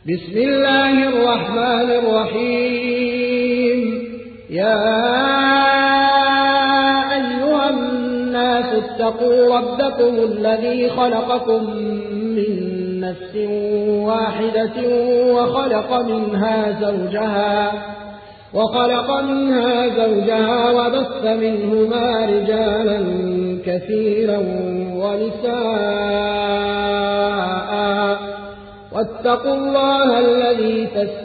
بسم الله الرحمن الرحيم. يا أيها الناس اتقوا ربكم الذي خلقكم من نفس واحدة وخلق منها زوجها وبث منهما رجالا كثيرا ونساء واتقوا الله الذي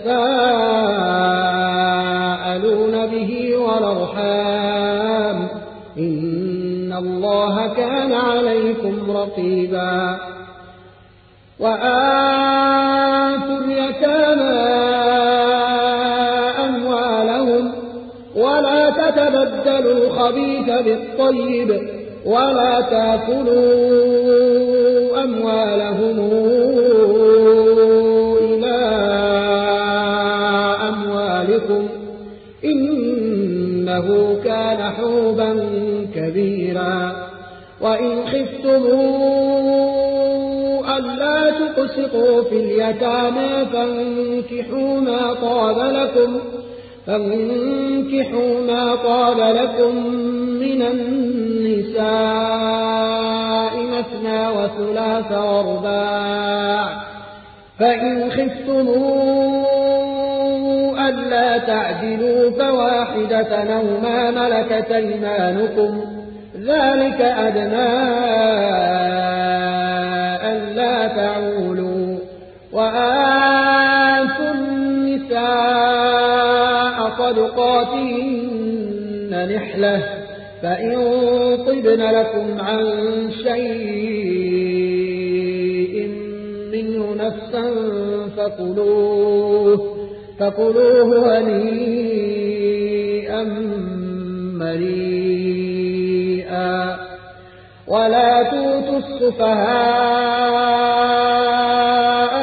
تساءلون به والأرحام إن الله كان عليكم رقيبا. وآتوا اليتامى أموالهم ولا تتبدلوا الخبيث بالطيب ولا تأكلوا أموالهم إلى أموالكم إنه كان حوبا كبيرا. وإن خفتموا ألا تقسطوا في اليتامى فانكحوا ما طاب لكم من النساء مثنى وثلاث ورباع. فإن خفتموا ألا تعدلوا فواحدة أو ما ملكت أيمانكم ذلك أدنى ألا تعولوا. وآتوا النساء صدقاتهن نحلة فإن طبن لكم عن شيء منه نفسا فكلوه هنيئا مريئا. ولا تؤتوا السفهاء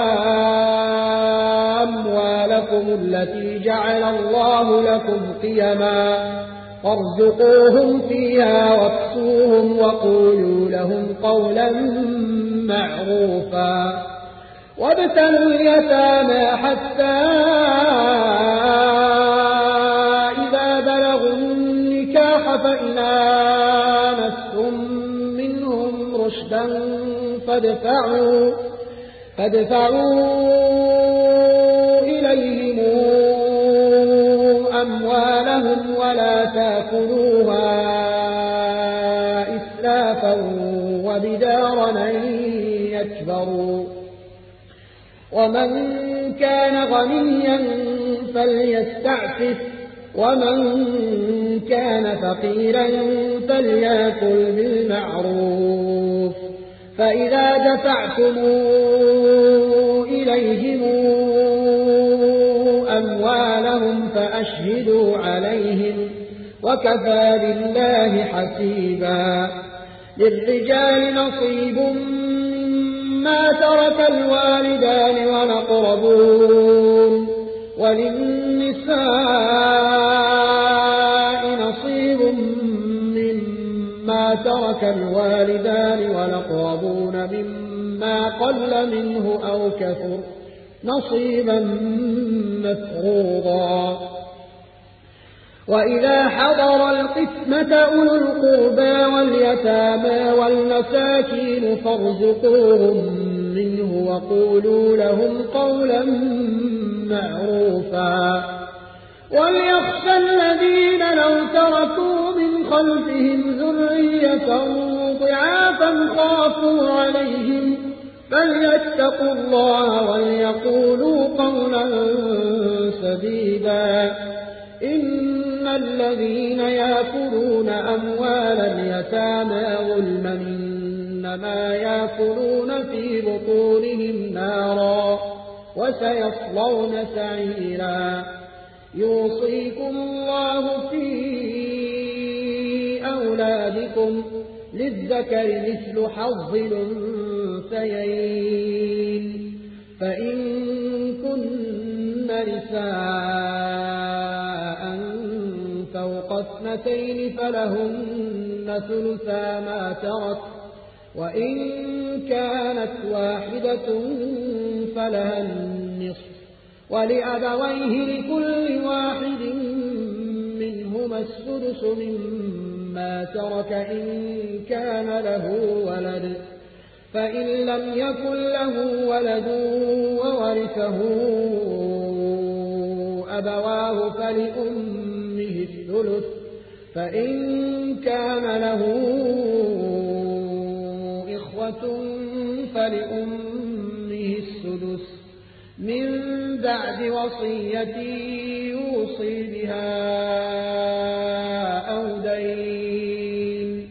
أموالكم التي جعل الله لكم قيما وارزقوهم فيها واكسوهم وقولوا لهم قولا معروفا. وابتلوا اليتامى حتى إذا بلغوا النكاح فإن آنستم منهم رشدا فادفعوا إليهم أموالهم ولا تأكلوها إسرافا وبدارا أن يكبروا. ومن كان غنيا فليستعفف ومن كان فقيرا فليأكل بالمعروف. فإذا دفعتم إليهم أموالهم فأشهدوا عليهم وكفى بالله حسيبا. للرجال نصيب ما ترك الوالدان والأقربون وللنساء نصيب مما ترك الوالدان والأقربون مما قل منه أو كثر نصيبا مفروضا. وإذا حضر القسمة أولو القربى واليتامى والمساكين فارزقوهم منه وقولوا لهم قولا معروفا. وليخشى الذين لو تركوا من خلفهم ذرية ضعافا خافوا عليهم فليتقوا الله وليقولوا قولا سديدا. إن الذين يأكلون أموال اليتامى ظلما إنما يأكلون في بطونهم نارا وسيصلون سعيرا. يوصيكم الله في أولادكم للذكر مثل حظ الأنثيين. فإن كن نساء فوق اثنتين فلهن ثلثا ما ترك وإن كانت واحدة فلها ولأبويه لكل واحد منهما السدس مما ترك إن كان له ولد فإن لم يكن له ولد وورثه أبواه فلأمه الثلث فإن كان له إخوة فلأمه السدس من بعد وصية يوصي بها أو دين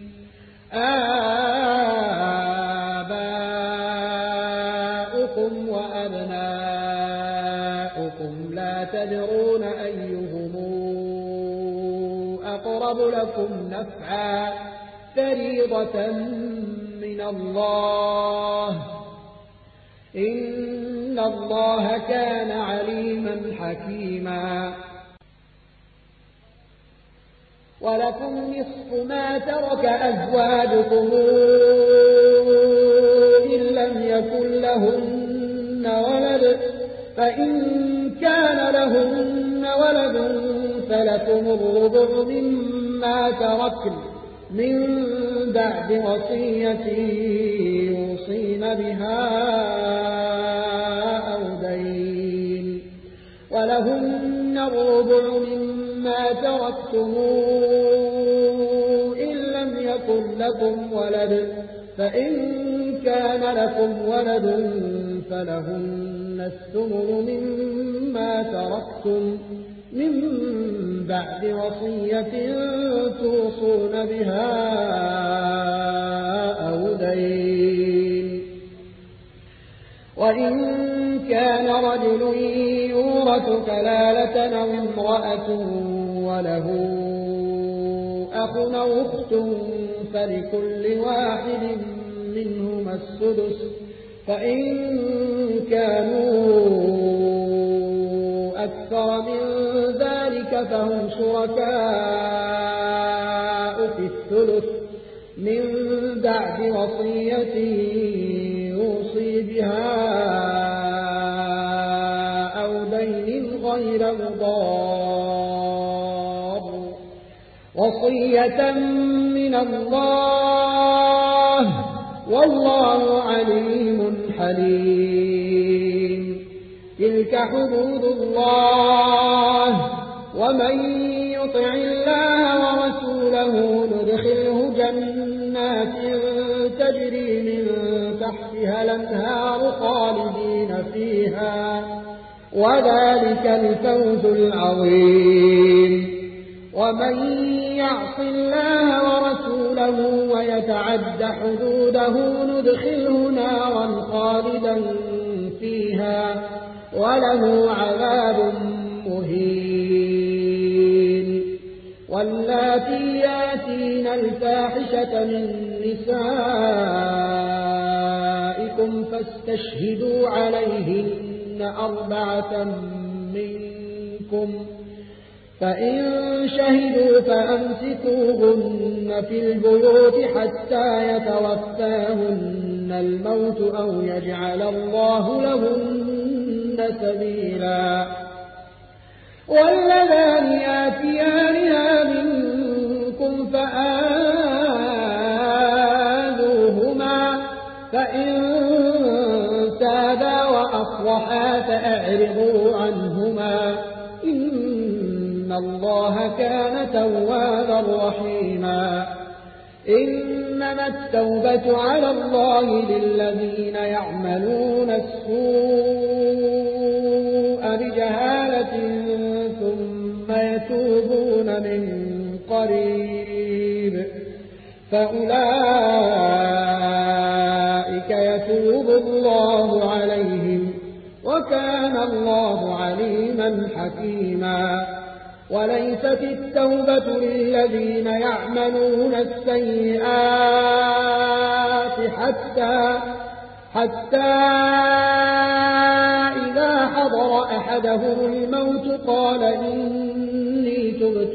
آباؤكم وأبناؤكم لا تدرون أيهم أقرب لكم نفعا فريضة من الله إن الله كان عليما حكيما ولكم نصف ما ترك أزواجكم إن لم يكن لهن ولد فإن كان لهن ولد فلكم الربع مما تركن من بعد وصية يوصين بها أو دين ولهن الربع مما تركتم إن لم يكن لكم ولد فإن كان لكم ولد فلهن الثمن مما تركتم من بعد وصية توصون بها أو دين وإن كان رجل يورث كلالة أو امرأة وله أخ أو أخت فلكل واحد منهما السدس فإن كانوا أكثر من ذلك فهم شركاء في الثلث من بعد وصية يوصي بها أو دين غير مضار وصية من الله والله عليم حليم تلك حدود الله ومن يطع الله ورسوله ندخله جنات تجري من تحتها الأنهار خالدين فيها وذلك الفوز العظيم ومن يعص الله ورسوله ويتعد حدوده ندخله نارا خالدا فيها وله عذاب مهين واللاتي ياتين الفاحشة من نسائكم فاستشهدوا عليهن 4 منكم فإن شهدوا فأمسكوهن في البيوت حتى يتوفاهن الموت أو يجعل الله لهن سبيلا واللذان ياتيانها منكم فآذوهما فإن تابا وأصلحا فأعرضوا عنهما إن الله كان توابا رحيما إنما التوبة على الله للذين يعملون السوء بجهالة ثم يتوبون من قريب فأولئك يتوب الله عليهم وكان الله عليما حكيما وليست التوبة للذين يعملون السيئات حتى إذا حضر أحدهم الموت قال إني تبت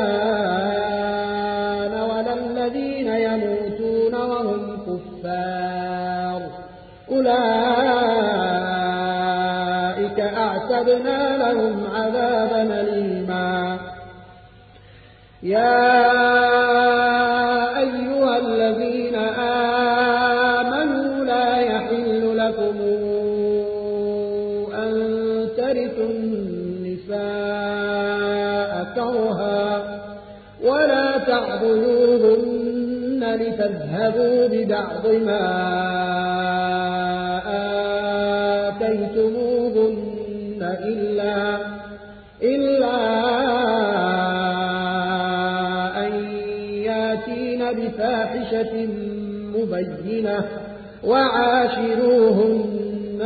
الآن ولا الذين يموتون وهم كفار أولئك أولئك أعتدنا لهم عذابا أليما. يا أيها الذين آمنوا لا يحل لكم أن ترثوا النساء كرها ولا تعضلوهن لتذهبوا ببعض ما آتيتموهن إلا أن ياتين بفاحشة مبينة وعاشروهن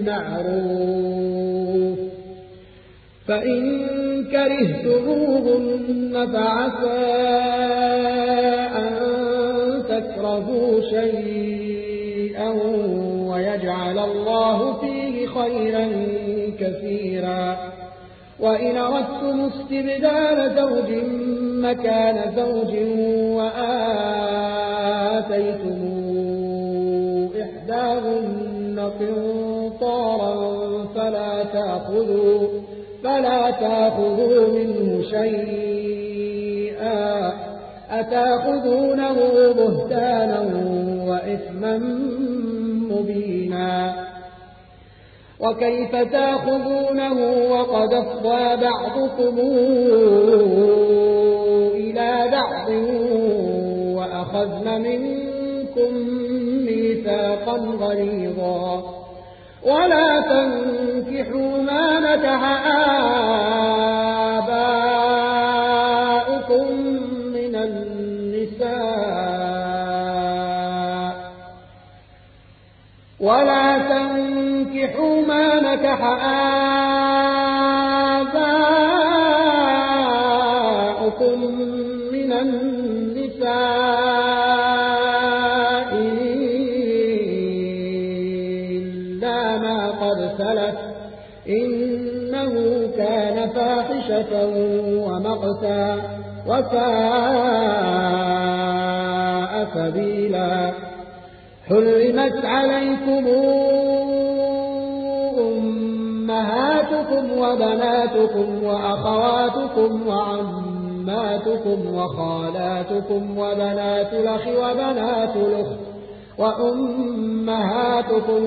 بالمعروف فإن كرهتموهن فعسى أن تكرهوا شيئا ويجعل الله فيه خيرا كثيرا. وإن أردتم استبدال زوج مكان زوج وآتيتم إحداهن قنطارا فلا تأخذوا منه شيئا أتأخذونه بهتانا وإثما مبينا. وكيف تأخذونه وقد أفضى بعضكم إلى بعض وأخذن منكم ميثاقا غليظا. ولا تنكحوا ما نكح آباؤكم من النساء إلا ما قد سلف إنه كان فاحشة ومقتا وساء سبيلا. حرمت عليكم أمهاتكم وبناتكم وأخواتكم وعماتكم وخالاتكم وبنات الأخ وبنات الأخت وأمهاتكم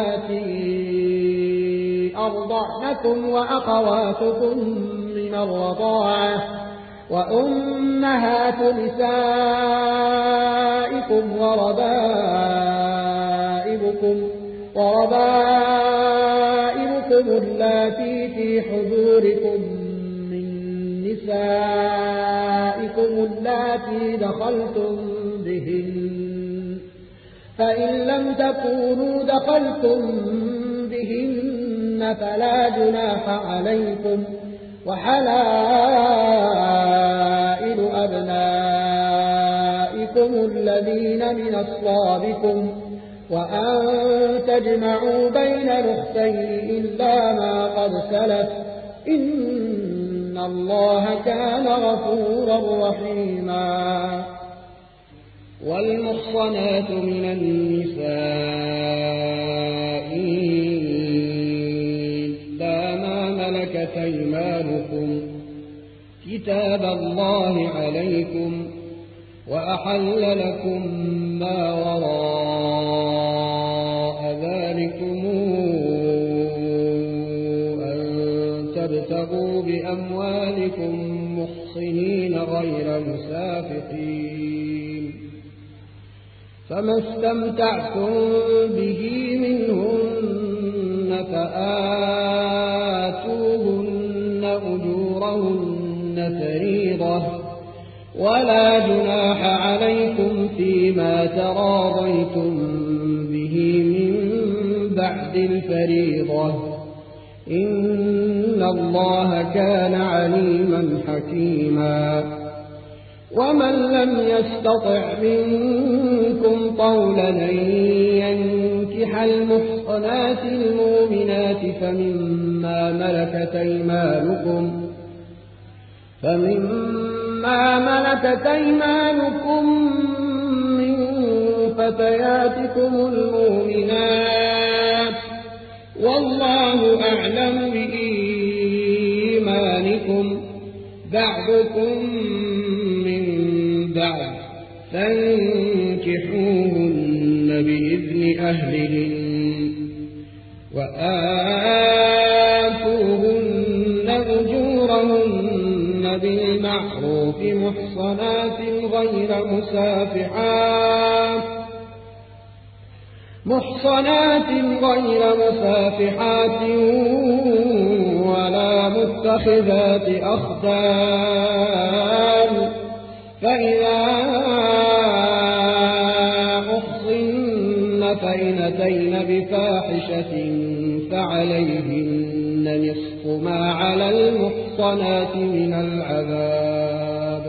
اللاتي أرضعنكم وأخواتكم من الرضاعة وأمهات نسائكم وربائبكم اللاتي في حجوركم من نسائكم اللاتي دخلتم بهن فإن لم تكونوا دخلتم بهن فلا جناح عليكم. وحلائل أبنائكم الذين من أصلابكم وأن تجمعوا بين الأختين إلا ما قد سلف إن الله كان غفورا رحيما. والمحصنات من النساء إلا ما ملكت أيمانكم كتاب الله عليكم وأحل لكم ما وراء ذلكم أن تبتغوا بأموالكم محصنين غير مسافحين فما استمتعتم به منهن فآتوهن أجورهن فريضة ولا جناح عليكم فيما تراضيتم به من بعد الفريضة إن الله كان عليما حكيما. ومن لم يستطع منكم طولا أن ينكح المحصنات المؤمنات فمما ملكت أيمانكم من فتياتكم المؤمنات والله أعلم بإيمانكم بعضكم من بعض فانكحوهن بإذن أهلهن وآتوهن أجورهن بالمعروف محصنات غير مسافحات ولا متخذات أخدان فإذا أحصن فإن أتين بفاحشة فعليهن نصف ما على المحصنات من العذاب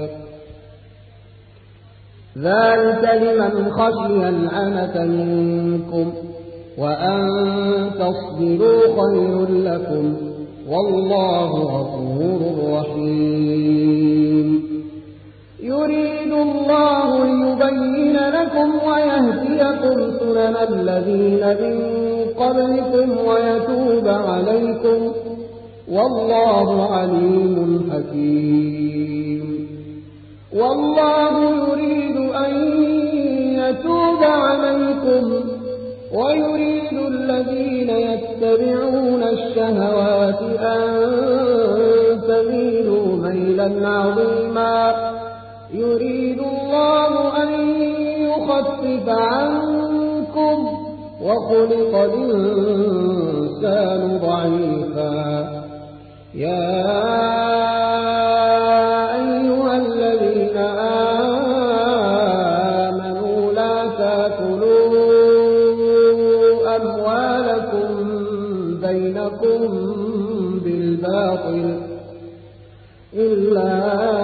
ذلك لمن خشي العنة منكم وأن تصبروا خير لكم والله غفور رحيم يريد الله ليبين لكم ويهديكم سنن الذين من قبلكم ويتوب عليكم والله عليم حكيم والله يريد أن يتوب عليكم ويريد الذين يتبعون الشهوات أن تميلوا ميلا عظيما يريد الله أن يخفف عنكم وخلق الإنسان ضعيفا يا أيها الذين آمنوا لا تأكلوا أموالكم بينكم بالباطل إلا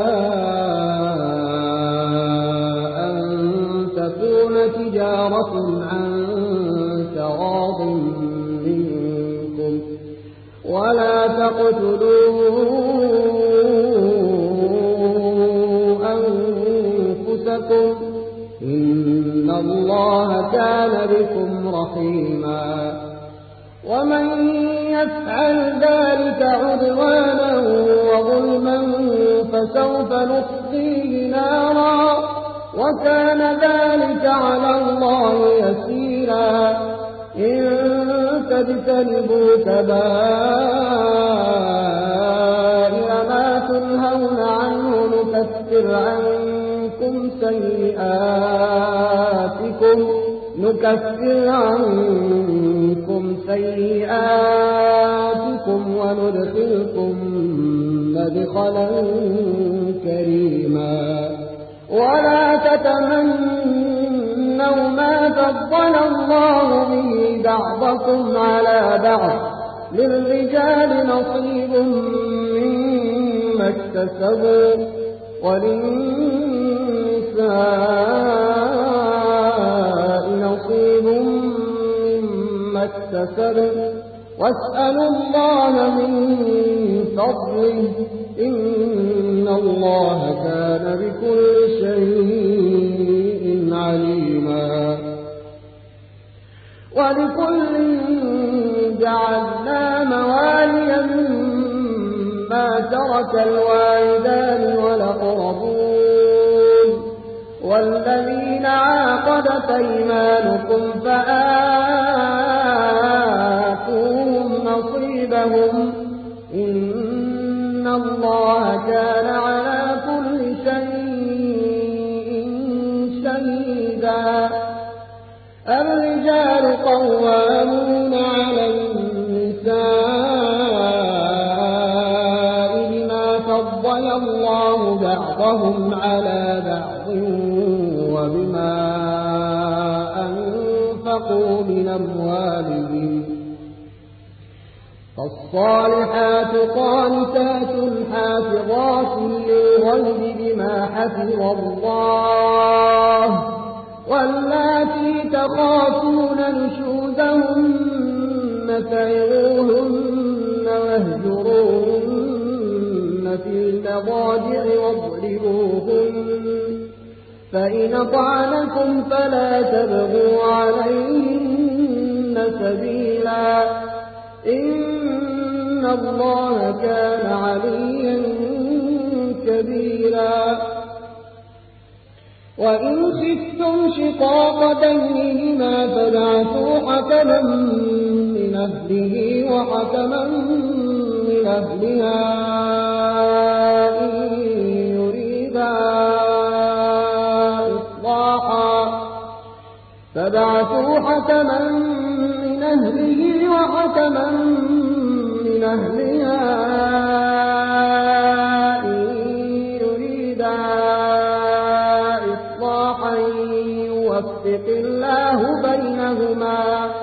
أن تكون تجارة عن تراض منكم ولا تقتلوا أنفسكم إن الله كان بكم رحيما ومن يفعل ذلك عدوانا وظلما فسوف نصليه نارا وكان ذلك على الله يسيرا إن تجتنبوا كبائر ما تنهون عنه نكفر عنكم سيئاتكم وندخلكم مدخلا كريما ولا تتمنوا ما فضل الله به بعضكم على بعض للرجال نصيب مما اكتسبوا وللنساء نصيب مما اكتسبن واسألوا الله من فضله إن الله كان بكل شيء عليما ولكل جعلنا موالي مما ترك الوالدان والأقربون والذين عاقدت أيمانكم فآتوهم نصيبهم إن الله كان على كل شيء شهيدا الرجال قوامون على النساء بما فضل الله بعضهم على بعض وبما أنفقوا من أموالهم فالصالحات قانتات حافظات للغيب بما حفظ الله واللاتي تخافون نشوزهن فعظوهن واهجروهن في المضاجع واضربوهن فإن أطعنكم فلا تبغوا عليهن سبيلا إن الله كان عليا كبيرا وإن خفتم شقاق بينهما فابعثوا حكما من أهله وحكما من أهلها إن يريدا إصلاحا فابعثوا حكما من أهله وحكما من أهلها إن يريدا إصلاحا يوفق الله بينهما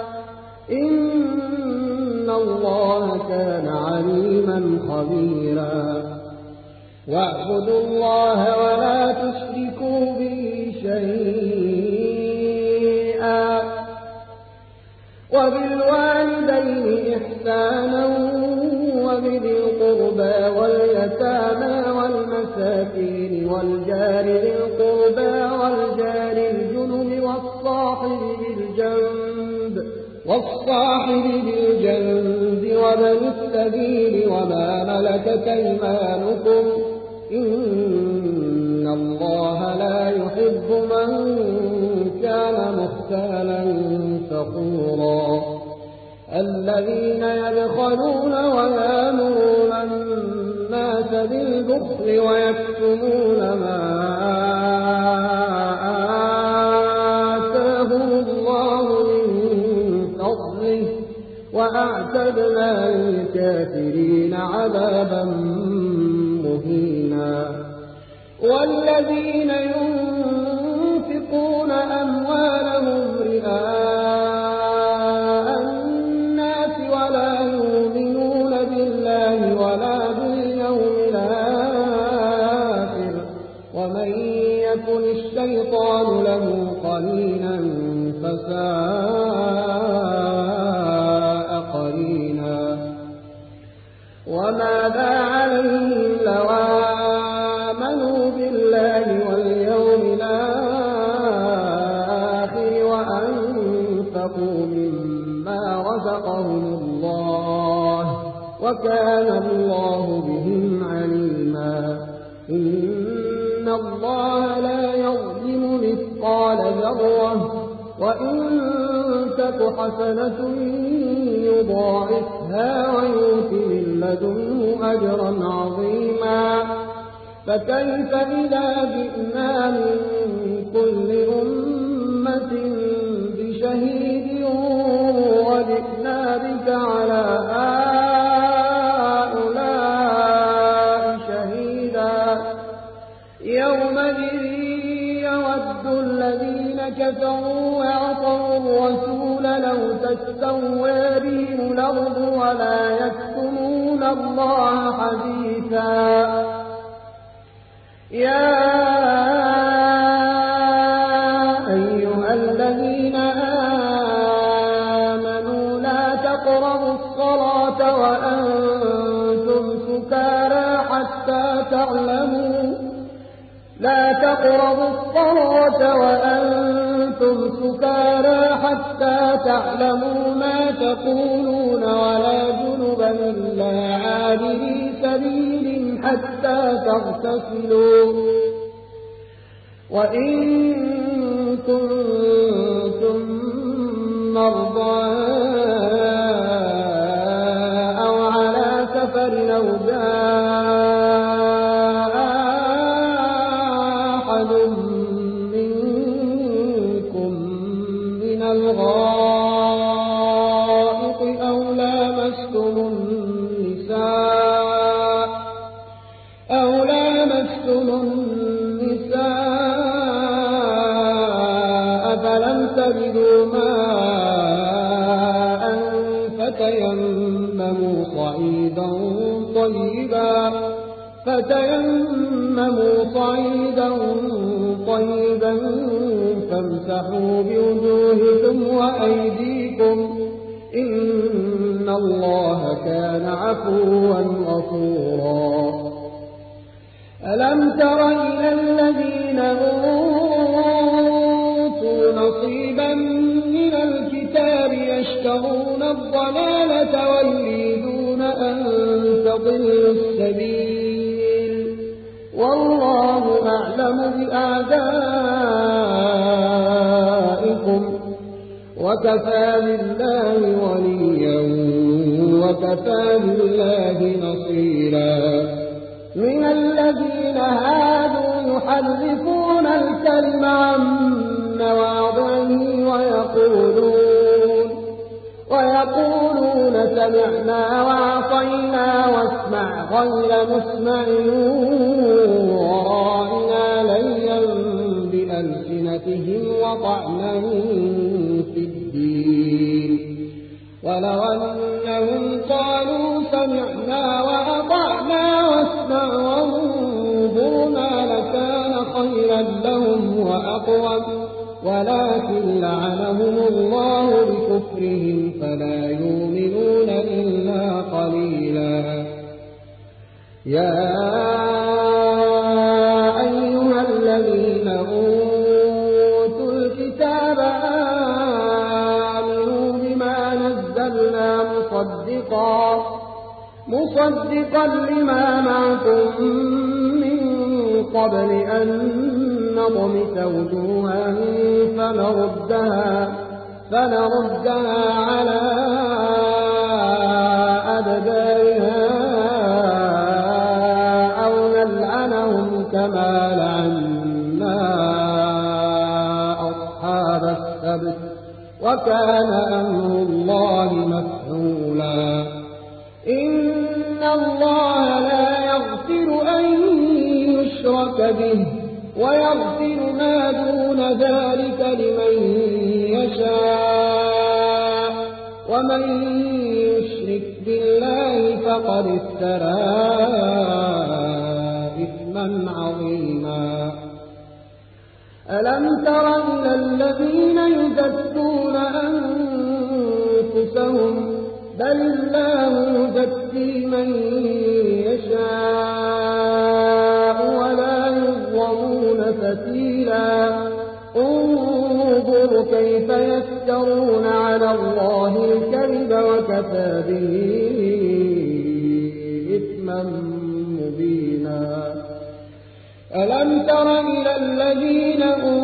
إن الله كان عليما خبيرا واعبدوا الله ولا تشركوا به شيئا وبالوالدين إحسانا وبذي القربى واليتامى والمساكين والجار ذي القربى والجار الجنب والصاحب بالجنب وابن السبيل وما ملكت أيمانكم إن الله لا يحب من كان مختالا فخورا الذين يبخلون ويأمرون الناس بالبخل ويكتمون ما آتاهم الله من فضله وأعتدنا للكافرين عذابا مهينا والذين ينفقون أموالهم رئاء الناس ولا يؤمنون بالله ولا باليوم الآخر ومن يكن الشيطان له قرينا فساء قرينا وماذا عليهم لو آمنوا بالله واليوم الآخر وأنفقوا مما رزقهم الله وكان الله بهم عليما إن الله لا يظلم مثقال ذرة وإن تك حسنة يضاعفها ويؤت من لدنه أجرا عظيما فكيف إذا جئنا من كل أمة بشهيد وجئنا بك على هؤلاء شهيدا يومئذ يود الذين كفروا وعصوا الرسول لو تستوى بهم الأرض ولا يكتمون الله حديثا يا أيها الذين آمنوا لا تقربوا الصلاة وأنتم سكارى حتى تعلموا ما تقولون ولا جنبا إلا عابري سبيل حتى تغتسلوا وإن كنتم مرضى أو على سفر أو جاء أحد منكم من الغائط أو لامستم النساء فلم تجدوا ماء فتيمموا صعيدا طيبا فامسحوا بوجوهكم وأيديكم إن الله كان عفوا غفورا ألم تر إلى الذين أوتوا نصيبا من من الكتاب يشترون الضلالة ويريدون أن تضلوا السبيل والله أعلم بأعدائكم وكفى بالله وليا وكفى بالله نصيرا من الذين هادوا يحرفون الكلم عن مواضعه ويقولون سمعنا وعصينا واسمع غير مسمع وراءنا ليا بألسنتهم وطعنا في الدين ولو أنهم قالوا سمعنا وأطعنا واسمع وانظرنا لكان خيرا لهم وأقوم ولكن لعنهم الله بكفرهم فلا يؤمنون إلا قليلا يا أيها الذين أوتوا الكتاب آمنوا بما نزلنا مصدقا لما معكم من قبل أن نطمس وجوها فنردها على أدبارها أو نلعنهم كما لعنا أصحاب السبت وكان أمر الله مفعولا إن الله لا يغفر أن يشرك به ويغفر ما دون ذلك لمن يشاء ومن يشرك بالله فقد افترى إثما عظيما ألم تر إلى الذين يزكون أنفسهم بل الله يزكي من يشاء ولا يظلمون فتيلا انظر كيف يفترون على الله الكذب وكفى به إثما مبينا ألم تر إلى الذين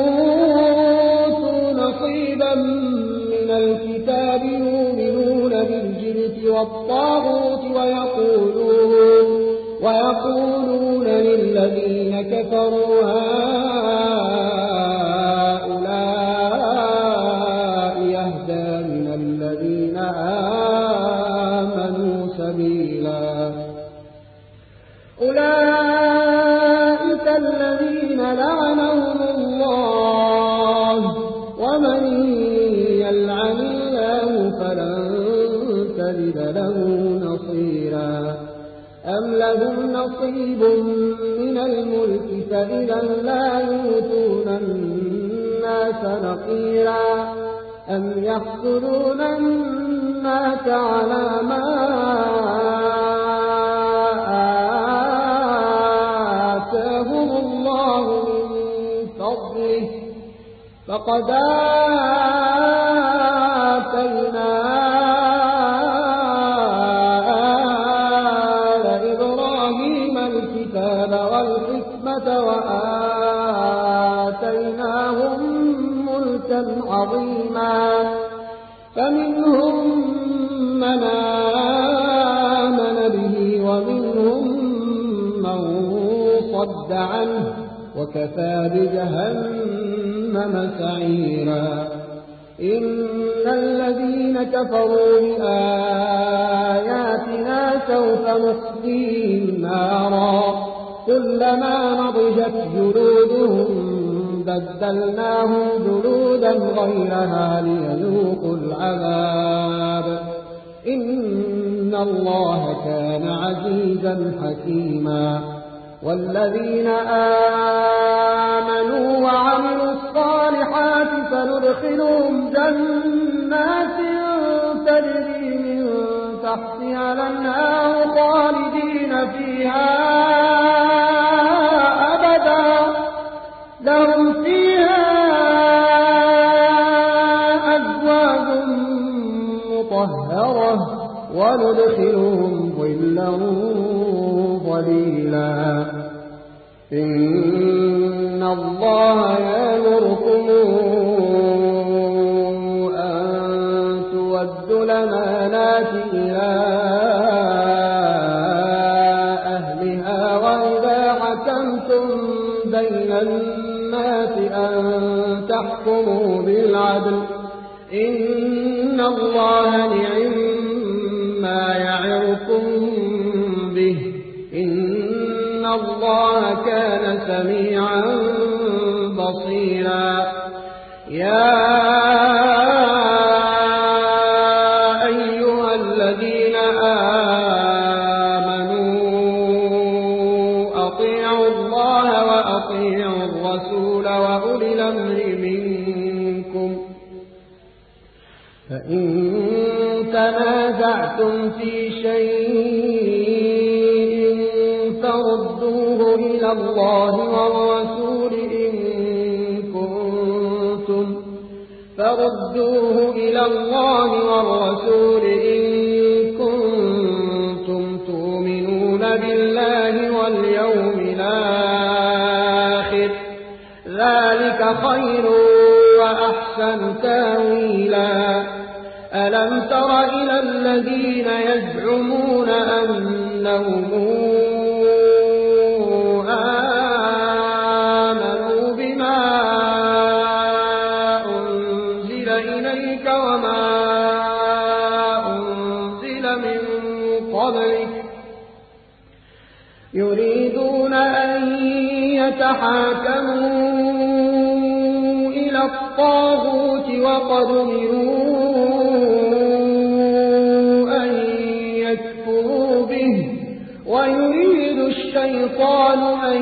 أوتوا نصيبا من الكتاب يؤمنون بالجبت والطاغوت ويقولون للذين كفروا هؤلاء يهدى من الذين آمنوا سبيلا أولئك الذين لعنهم الله ومن يلعن الله فلن تجد له نصيرا أم لهم نصيب من الملك فإذا لا يؤتون الناس نقيرا أم يحسدون الناس على ما آتاهم الله من فضله فقد آتينا آل إبراهيم الكتاب والحكمة وآتيناهم ملكا عظيما فمنهم من آمن به ومنهم من صد عنه وكفى بجهنم سعيرا إن الذين كفروا بآياتنا سوف نصليهم نارا كلما نضجت جلودهم بدلناهم جلودا غيرها ليذوقوا العذاب إن الله كان عزيزا حكيما والذين آمنوا وعملوا الصالحات فندخلهم جنات تجري من تحتها الأنهار خالدين فيها أبدا لهم فيها أزواج وندخلهم ظلا ظليلا إن الله يأمركم أن تؤدوا الأمانات إلى أهلها وإذا حكمتم بين الناس أن تحكموا بالعدل إن الله نعما يعظكم به إن الله كان سميعا بصيرا يا أيها الذين آمنوا أطيعوا الله وأطيعوا الرسول وأولي الأمر منكم فإن تنازعتم في شيء فردوه إلى الله والرسول إن كنتم تؤمنون بالله واليوم الآخر ذلك خير وأحسن تاويلا ألم تر إلى الذين يزعمون أنهم آمنوا بما أنزل إليك وما أنزل من قبلك يريدون أن يتحاكموا إلى الطاغوت وقد ويريد الشيطان أن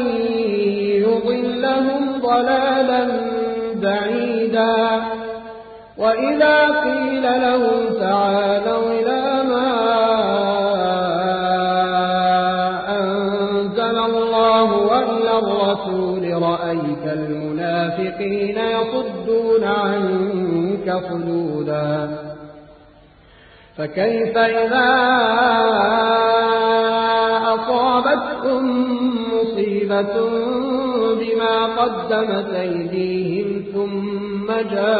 يضلهم ضلالا بعيدا وإذا قيل لهم تعالوا إلى ما أنزل الله وإلى الرسول رأيت المنافقين يصدون عنك صدودا فكيف إذا أصابتهم مصيبة بما قدمت أيديهم ثم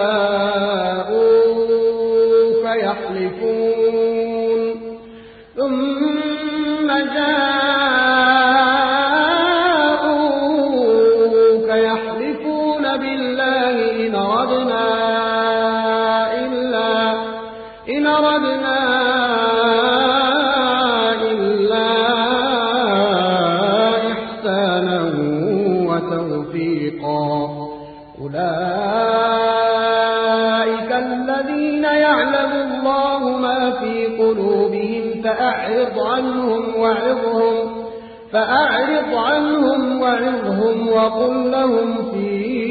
جاءوك يحلفون بالله إن أردنا إلا إحسانا وتوفيقا أولئك الذين يعلم الله ما في قلوبهم فأعرض عنهم وعظهم وقل لهم في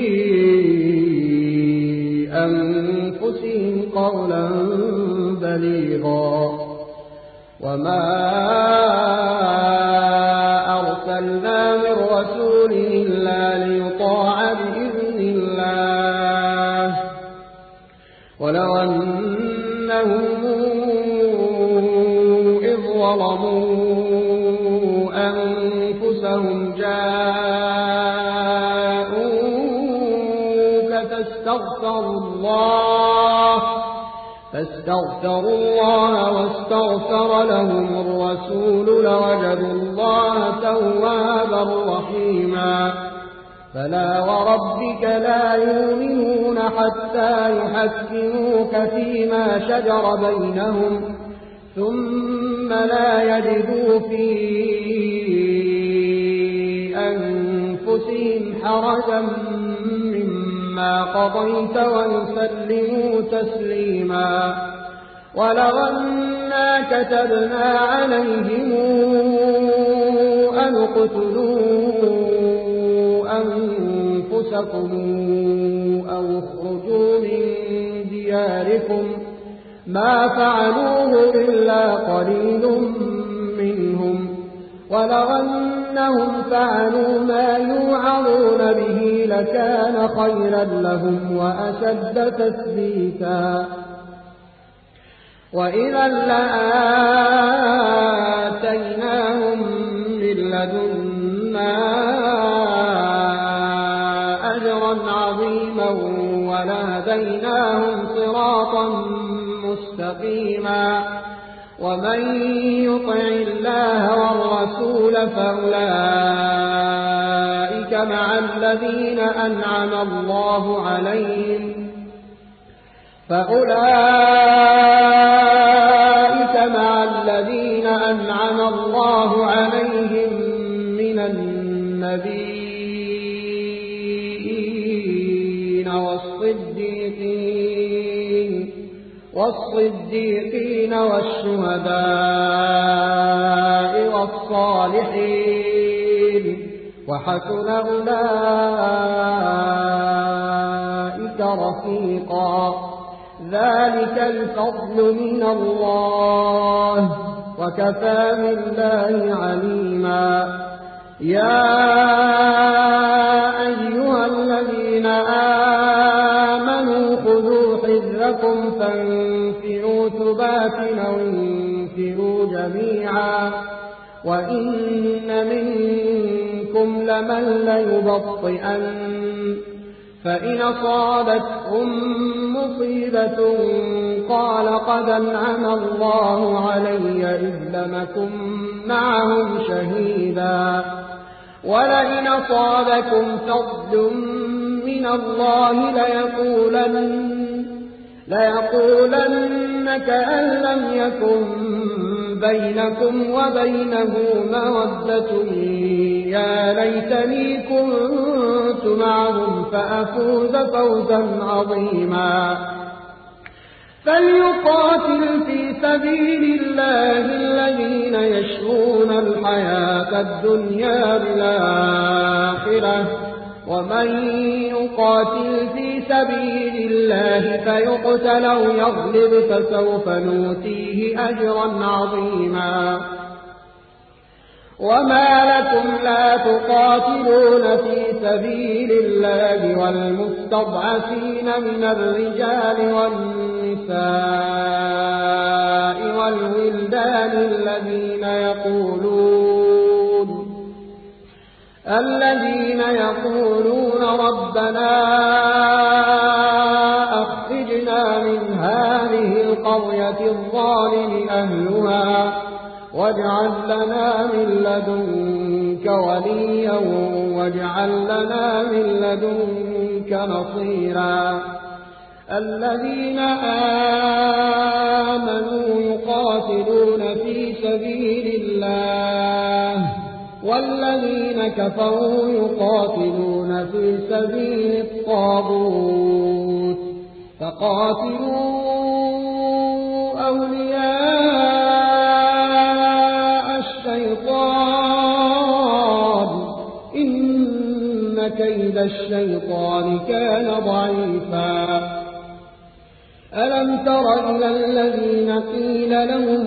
أنفسهم قولا بليغا وما أرسلنا من رسول إلا ليطاع بإذن الله ولو أنهم إذ ظلموا أنفسهم جاءوك فاستغفروا الله واستغفر لهم الرسول لوجدوا الله توابا رحيما فلا وربك لا يؤمنون حتى يحكموك فيما شجر بينهم ثم لا يجدوا في أنفسهم حرجا مما قضيت ويسلموا تسليما ولو أنا كتبنا عليهم أن اقتلوا أنفسكم أو اخرجوا من دياركم ما فعلوه إلا قليل منهم ولو أنهم فعلوا ما يوعظون به لكان خيرا لهم وأشد تثبيتا وإذا لآتيناهم من لدنا أجرا عظيما ولهديناهم صراطا مستقيما ومن يطع الله والرسول فأولئك مع الذين أنعم الله عليهم من النبيين والصديقين والشهداء والصالحين وحسن أولئك رفيقا ذلك الفضل من الله وكفى بالله عليما يا أيها الذين آمنوا خذوا حذركم فانفروا ثبات أو انفروا جميعا وإن منكم لمن ليبطئن فإن أصابتهم مصيبة قال قد أنعم الله علي إذ لم أكن معهم شهيدا ولئن أصابكم فضل من الله ليقولن كأن لم يكن بينكم وبينه مودة يا ليتني كنت معهم فأفوز فوزا عظيما فليقاتل في سبيل الله الذين يشرون الحياة الدنيا بالآخرة ومن يقاتل في سبيل الله فيقتل أو يغلب فسوف نؤتيه أجرا عظيما وما لكم لا تقاتلون في سبيل الله والمستضعفين من الرجال والنساء والولدان الذين يقولون ربنا أخرجنا من هذه القرية الظالم أهلها واجعل لنا من لدنك وليا واجعل لنا من لدنك نصيرا الذين آمنوا يقاتلون في سبيل الله والذين كفروا يقاتلون في سبيل الطاغوت فقاتلوا أولياء الشيطان إن كيد الشيطان كان ضعيفا ألم تر إلى الذين قيل لهم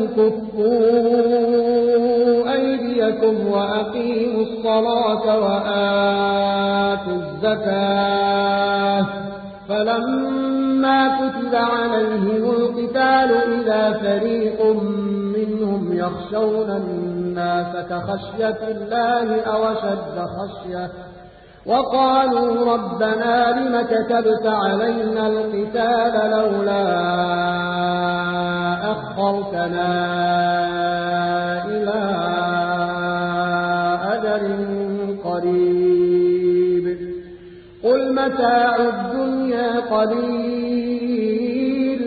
كفوا أيديكم وأقيموا الصلاة وآتوا الزكاة فلما كتب عليهم القتال إذا فريق منهم يخشون الناس كخشية الله أو أشد خشية وقالوا ربنا لم كتبت علينا القتال لولا أخرتنا إلى أجل قريب قل متاع الدنيا قليل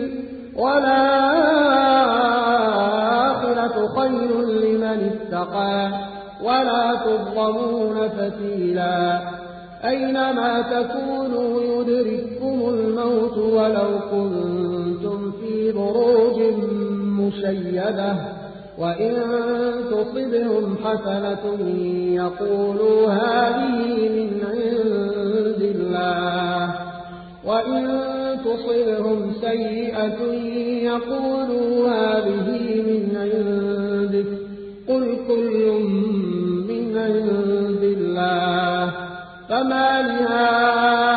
والآخرة خير لمن اتقى ولا تظلمون فتيلا أينما تكونوا يدرككم الموت ولو كنتم في بروج مشيدة وإن تصبهم حسنة يقولوا هذه من عند الله وإن تصبهم سيئة يقولوا هذه من عندك قل كل من عند الله فما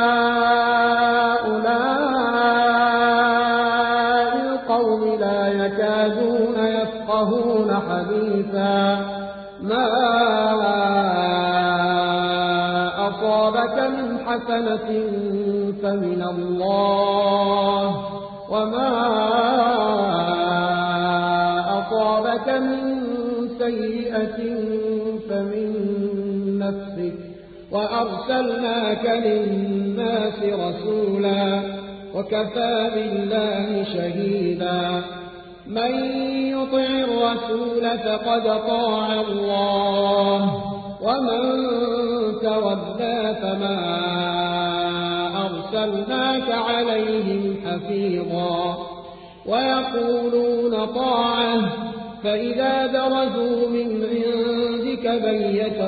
لهؤلاء القوم لا حنيفا ما أصابك من حسنة فمن الله وما أصابك من سيئة فمن نفسك وأرسلناك للناس رسولا وكفى بالله شهيدا من يطع الرسول فقد طاع الله ومن تولى فما أرسلناك عليهم حفيظا ويقولون طاعة فإذا برزوا من عندك بيت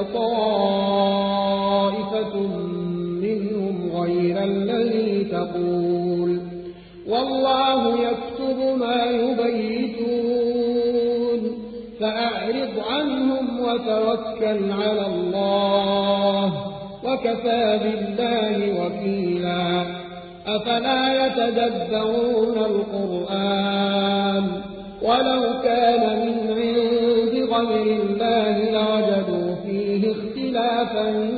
طائفة منهم غير الذي تقول والله يكتب ما يبيتون فأعرض عنهم وتوكل على الله وكفى بالله وكيلا أفلا يتدبرون القرآن ولو كان من عند غير الله لوجدوا فيه اختلافا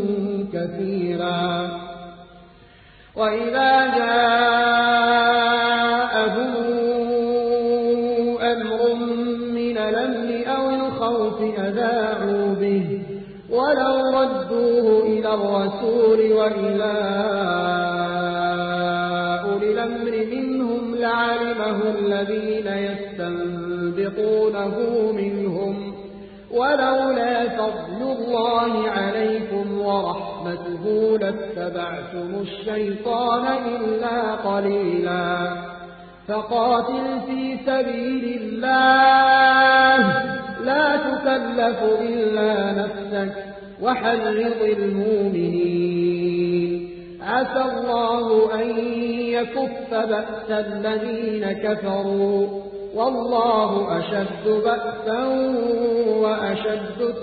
كثيرا وإذا جاءهم أمر من الأمن أو الخوف أذاعوا به ولو ردوه إلى الرسول وإلى أولي الأمر منهم لعلمه الذين يستنبطونه منهم ولولا فضل الله عليكم ورحمته لاتبعتم الشيطان إلا قليلا فقاتل في سبيل الله لا تكلف إلا نفسك وحرض المؤمنين عسى الله أن يكف بأس الذين كفروا والله أشد بأسا وأشد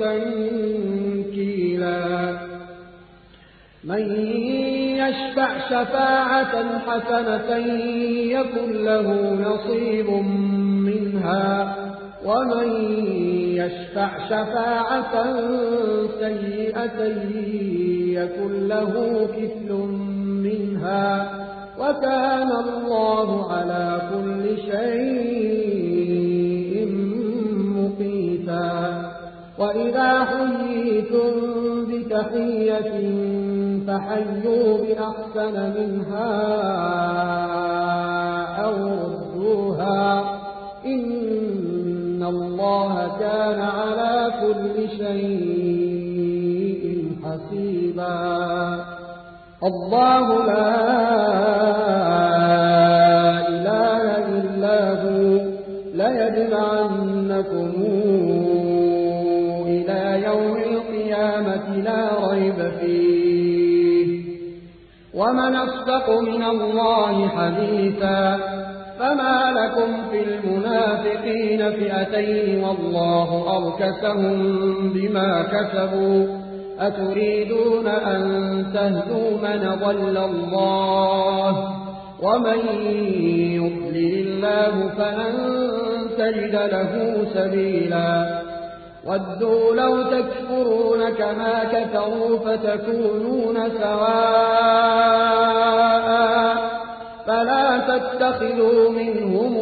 تنكيلا من يشفع شفاعة حسنة يكن له نصيب منها ومن يشفع شفاعة سيئة يكن له كفل منها وكان الله على كل شيء مقيتا وإذا حييتم بتحية فحيوا بأحسن منها أو ردوها إن الله كان على كل شيء حسيبا الله لا إله إلا هو ليجمعنكم إلى يوم القيامة لا ريب فيه ومن أصدق من الله حديثا فما لكم في المنافقين فئتين والله أركسهم بما كسبوا أتريدون أن تهدوا من ضل الله ومن يضلل الله فلن تجد له سبيلا ودوا لو تكفرون كما كفروا فتكونون سواء فلا تتخذوا منهم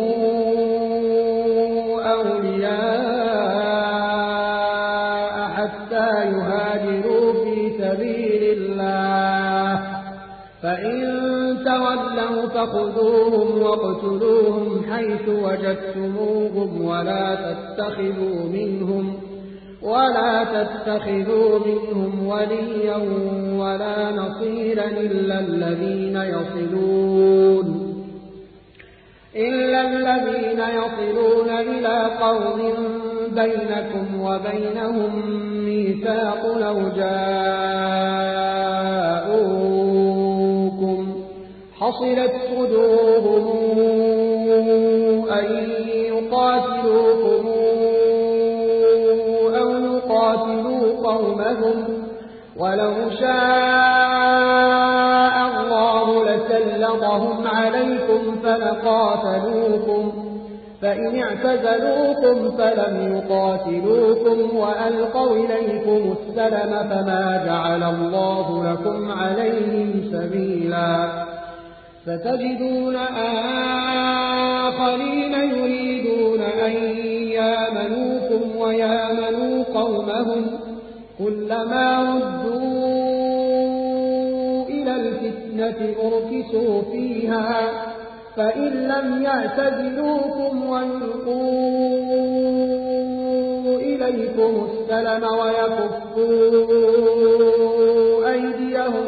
أولياء حتى يهاجروا في سبيل الله فإن تولوا فخذوهم واقتلوهم حيث وجدتموهم ولا تتخذوا منهم وليا ولا نصيرا إلا الذين يصلون إلى قوم بينكم وبينهم ميثاق لو جاءوكم حصلت صدورهم أن يقاتلوكم أو يقاتلوا قومهم ولو شاء الله لسلطهم عليكم فلقاتلوكم فإن اعتزلوكم فلم يقاتلوكم وألقوا إليكم السلم فما جعل الله لكم عليهم سبيلا ستجدون آخرين يريدون أن يامنوكم ويامنوا قومهم كلما ردوا إلى الفتنة أركسوا فيها فإن لم يعتزلوكم ويلقوا إليكم السلم ويكفوا أيديهم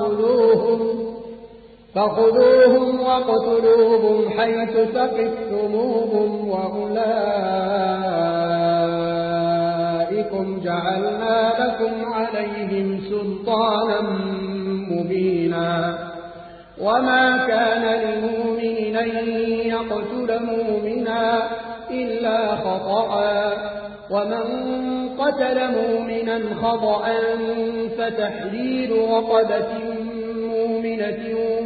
فخذوهم واقتلوهم حيث ثقفتموهم وأولئكم جعلنا لكم عليهم سلطانا مبينا وما كان لمؤمن أن يقتل مؤمنا إلا خطأ ومن قتل مؤمنا خطأ فتحرير رقبة مؤمنة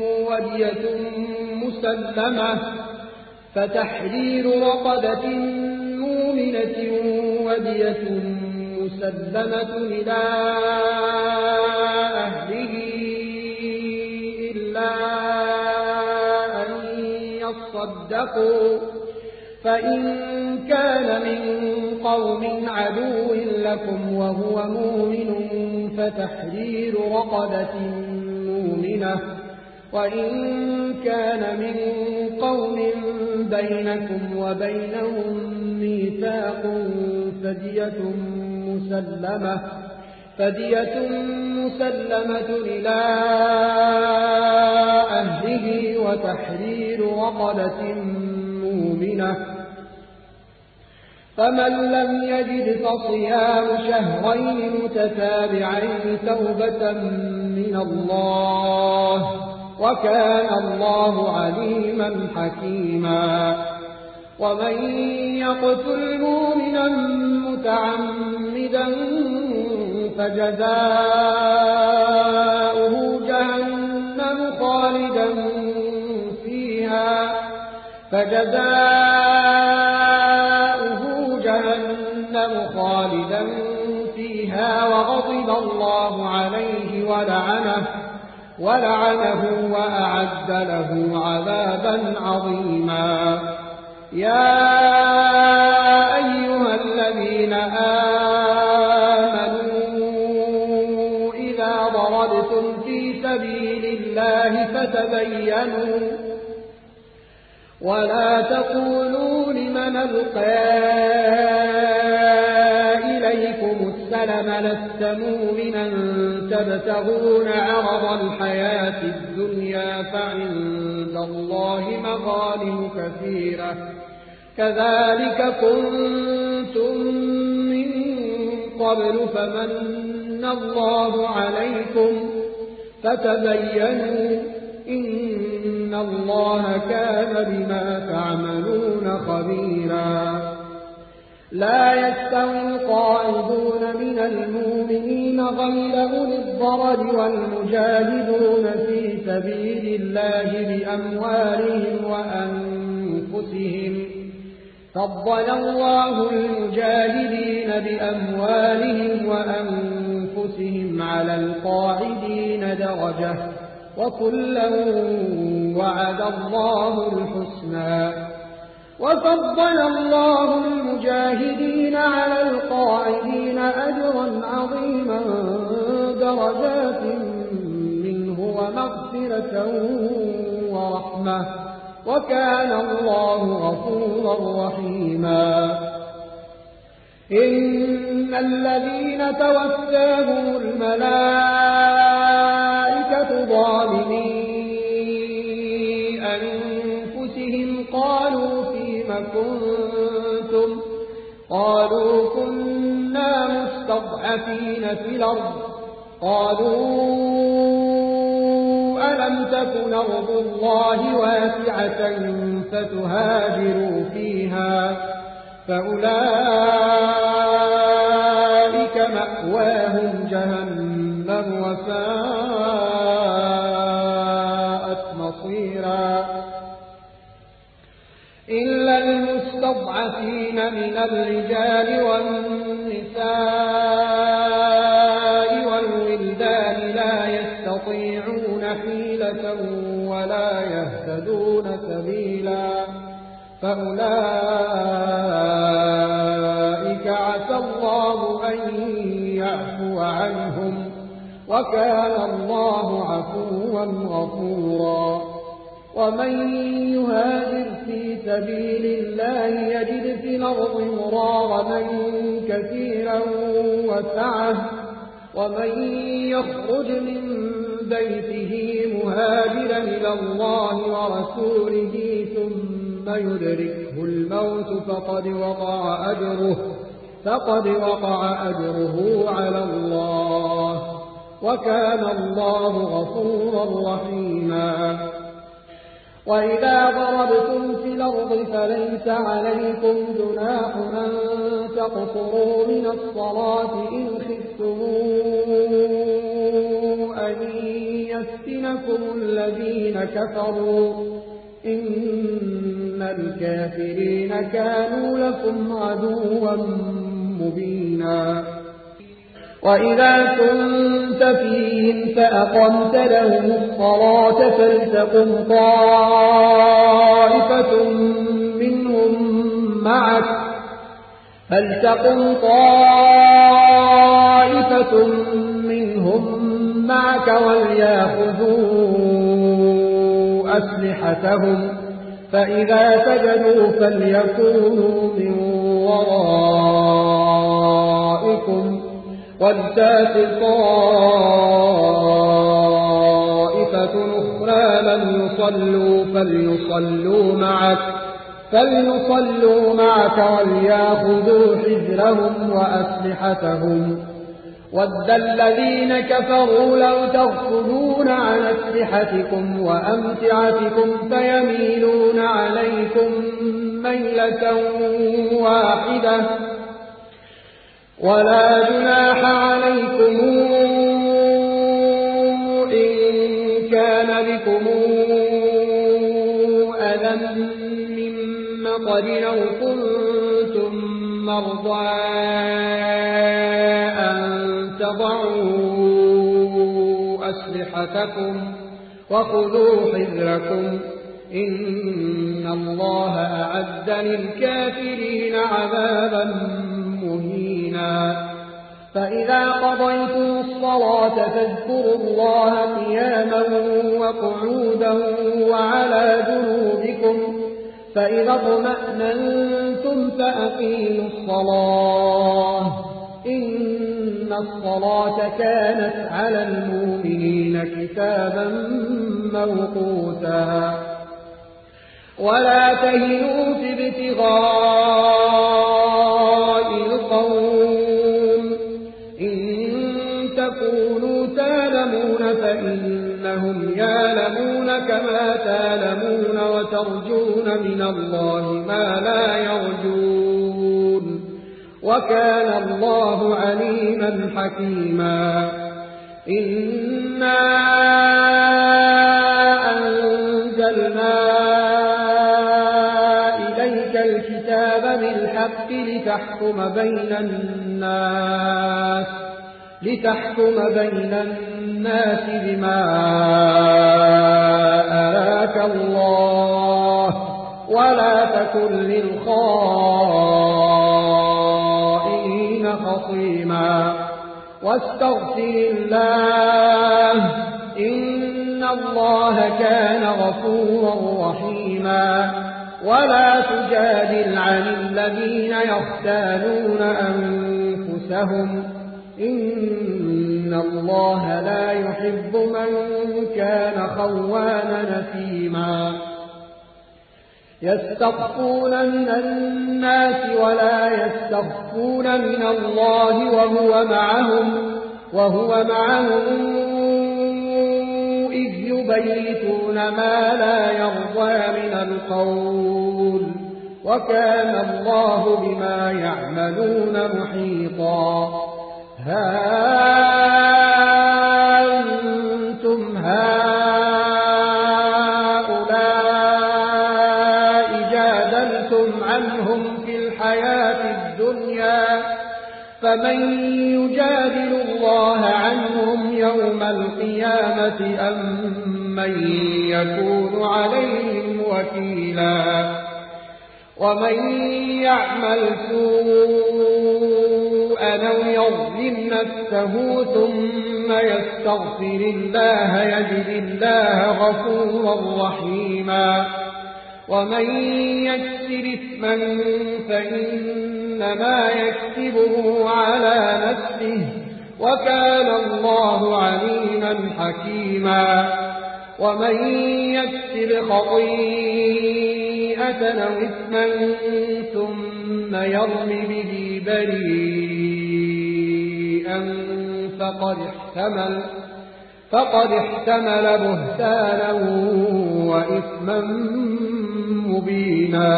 ودية مسلمة إلى أهله إلا أن يصدقوا فإن كان من قوم عدو لكم وهو مؤمن فتحرير رقبة مؤمنة وإن كان من قوم بينكم وبينهم ميثاق فدية مسلمة إلى أهله وتحرير رقبة مؤمنة فمن لم يجد فصيام شهرين متتابعين توبة من الله وكان الله عليما حكيما ومن يقتل مؤمنا متعمدا فجزاؤه جهنم خالدا فيها وغضب الله عليه ولعنه وأعد له عذابا عظيما يا أيها الذين آمنوا إذا ضربتم في سبيل الله فتبينوا ولا تقولوا لمن ألقى إليكم السلم لست مؤمنا تبتغون عرض الحياة الدنيا فعند الله مغانم كثيرة كذلك كنتم من قبل فمن الله عليكم فتبينوا إن الله كان بما تعملون خبيرا لا يستوي القاعدون من المؤمنين غير أولي الضرر والمجاهدون في سبيل الله بأموالهم وأنفسهم فضل الله المجاهدين بأموالهم وأنفسهم على القاعدين درجة وكلا وعد الله الحسنى وفضل الله المجاهدين على القاعدين أجرا عظيما درجات منه ومغفرة ورحمة وكان الله غفورا رحيما إن الذين توفاهم الملائكة ظالمي أنفسهم قالوا فيم كنتم قالوا كنا مستضعفين في الأرض قالوا ألم تكن أرض الله واسعة فتهاجروا فيها فأولئك مأواهم جهنم وساءت مصيرا إلا المستضعفين من الرجال والنساء والولدان لا يستطيعون حيلة ولا يهتدون سبيلا فأولئك عسى الله أن يعفو عنهم وكان الله عفوا غفورا ومن يهاجر في سبيل الله يجد في الأرض مراغما كثيرا وسعة ومن يخرج من بيته مهاجرا إلى الله ورسوله ثم يدركه الموت فقد وقع أجره على الله وكان الله غفورا رحيما وإذا ضربتم في الأرض فليس عليكم جناح أن تقصروا من الصلاة إن خفتم أن يفتنكم الذين كفروا إن الكافرين كانوا لكم عدوا مبينا وإذا كنت فيهم فأقمت لهم الصلاة فلتقم طائفة منهم معك وليأخذوا أسلحتهم فإذا سجدوا فليكونوا من ورائكم ولتأت طائفة أخرى لم يصلوا فليصلوا معك وليأخذوا حذرهم وأسلحتهم ود الذين كفروا لو تغفلون عن أسلحتكم وأمتعتكم فيميلون عليكم ميلة واحدة ولا جناح عليكم إن كان بكم أذى من مطر أو كنتم مرضى أن تضعوا أسلحتكم وخذوا حذركم إن الله أعد للكافرين عذابا مهينا فإذا قضيتم الصلاة فاذكروا الله قياما وقعودا وعلى جنوبكم فإذا اطمأننتم فأقيموا الصلاة إن الصلاة كانت على المؤمنين كتابا موقوتا ولا تهنوا في ابتغاء القوم إن تكونوا تعلمون فإنهم يعلمون كما تعلمون وترجون من الله ما لا يرجون وكان الله عليما حكيما إنا أنزلنا إليك الكتاب بالحق لتحكم بين الناس بما أراك الله ولا تكن للخائنين خصيما واستغفر الله إن الله كان غفورا رحيما ولا تجادل عن الذين يختانون أنفسهم إن الله لا يحب من كان خوانا نثيما يستخفون من الناس ولا يستخفون من الله وهو معهم إذ يبيتون ما لا يرضى من القول وكان الله بما يعملون محيطا ها أنتم هؤلاء جادلتم عنهم في فمن يجادل الله عنهم يوم القيامة أم من يكون عليهم وكيلا ومن يعمل سوءا أو يظلم نفسه ثم يستغفر الله يجد الله غفورا رحيما ومن يكسب إثما فإنما يكسبه على نفسه وكان الله عليما حكيما ومن يكسب خطيئة أو إثما ثم يرم به بريئا فقد احتمل بهتانا وإثما مبينا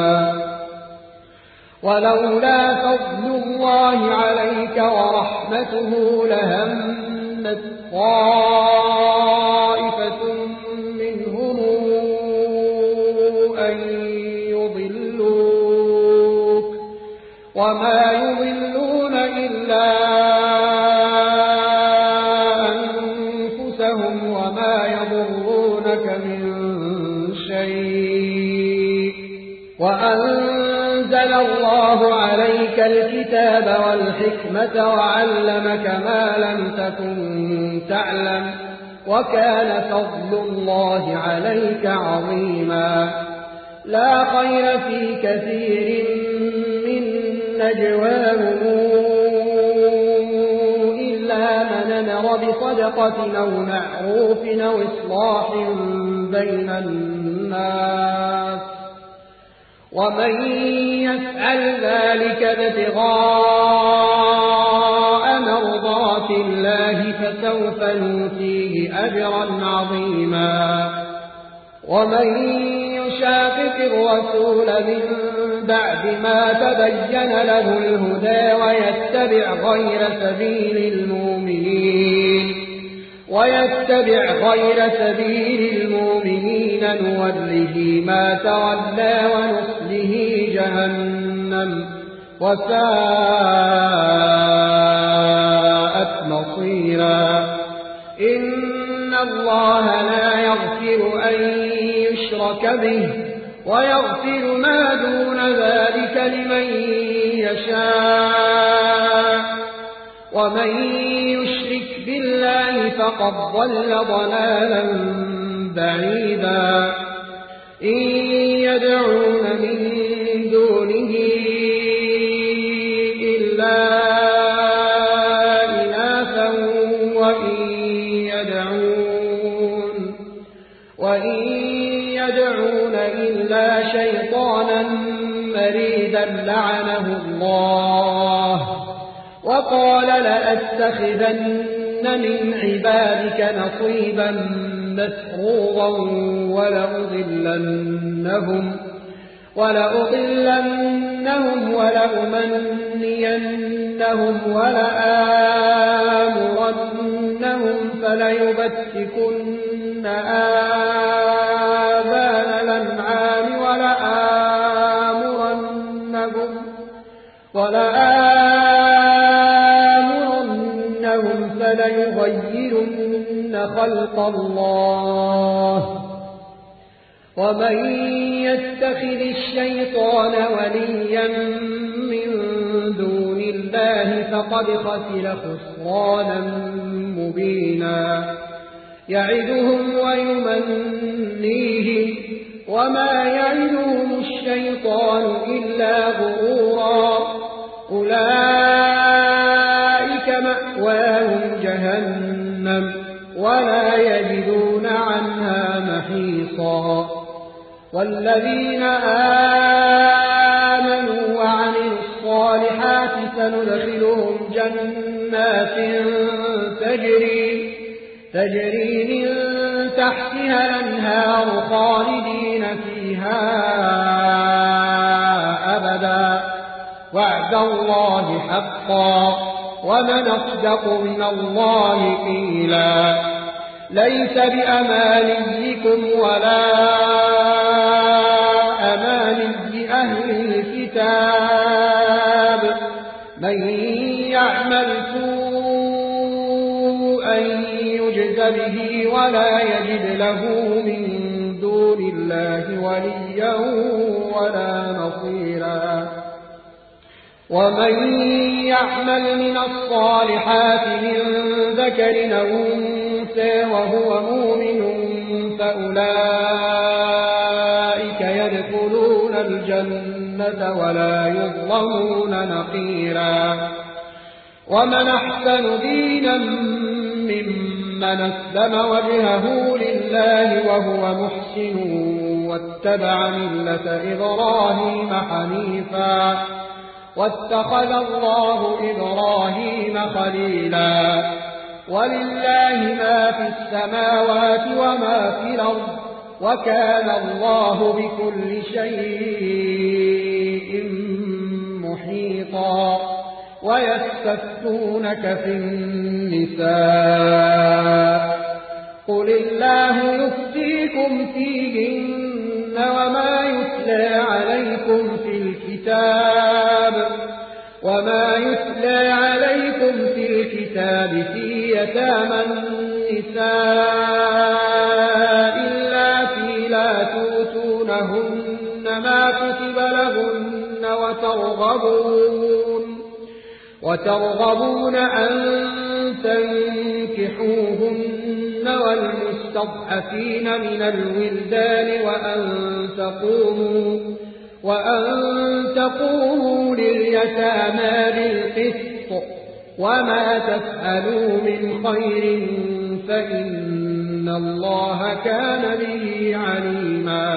ولولا فضل الله عليك ورحمته لهمت طائفة منهم أن يضلوك وما يضلون إلا أنفسهم وما يضرونك من شيء وأنزل الله عليك الكتاب والحكمة وعلمك ما لم تكن تعلم وكان فضل الله عليك عظيما لا خير في كثير من نجواهم إلا من أمر بصدقة أو معروف أو إصلاح بين الناس ومن يفعل ذلك ابتغاء مرضات الله فسوف نؤتيه أجرا عظيما ومن يشاقق الرسول من بعد ما تبين له الهدى ويتبع غير سبيل المؤمنين نوله ما تولى ونصله جهنم وساءت مصيرا إن الله لا يغفر أن يشرك به ويغفر ما دون ذلك لمن يشاء ومن يشرك بالله فقد ضل ضلالا بعيدا إن يدعون من دونه إلا إناثا وإن يدعون إلا شيطانا مريدا لعنه الله وقال لأتخذن من عبادك نصيبا مسحورا ولأضلنهم ولأمنينهم ولآمرنهم فليبتكن آذان الأنعام ولآمرنهم فليغيرن خلق الله ومن يتخذ الشيطان وليا من دون الله فقد خسر خسرانا مبينا يعدهم ويمنيهم وما يعدهم الشيطان إلا غرورا أولئك مأواهم جهنم ولا يجدون عنها محيصا والذين آمنوا وعملوا الصالحات سندخلهم جنات تجري من تحتها الأنهار خالدين فيها أبدا وعد الله حقا ومن أصدق من الله قيلا ليس بأمانيكم ولا أماني أهل الكتاب من يعمل سوءا يجز به ولا يجد له من دون الله وليا ولا نصيرا ومن يعمل من الصالحات من ذكر أو أنثى وهو مؤمن فأولئك يدخلون الجنة ولا يظلمون نقيرا ومن أحسن دينا ممن أسلم وجهه لله وهو محسن واتبع ملة إبراهيم حنيفا واتخذ الله إبراهيم خليلا ولله ما في السماوات وما في الأرض وكان الله بكل شيء محيطا ويستفتونك في النساء قل الله يفتيكم فيهن وما يتلى عليكم في الكتاب في يتامى النساء اللاتي لا تؤتونهن ما كتب لهن وترغبون أن تنكحوهن والمستضعفين من الولدان وأن تقوموا لليتامى بالقسط وما تفعلوا من خير فإن الله كان به عليما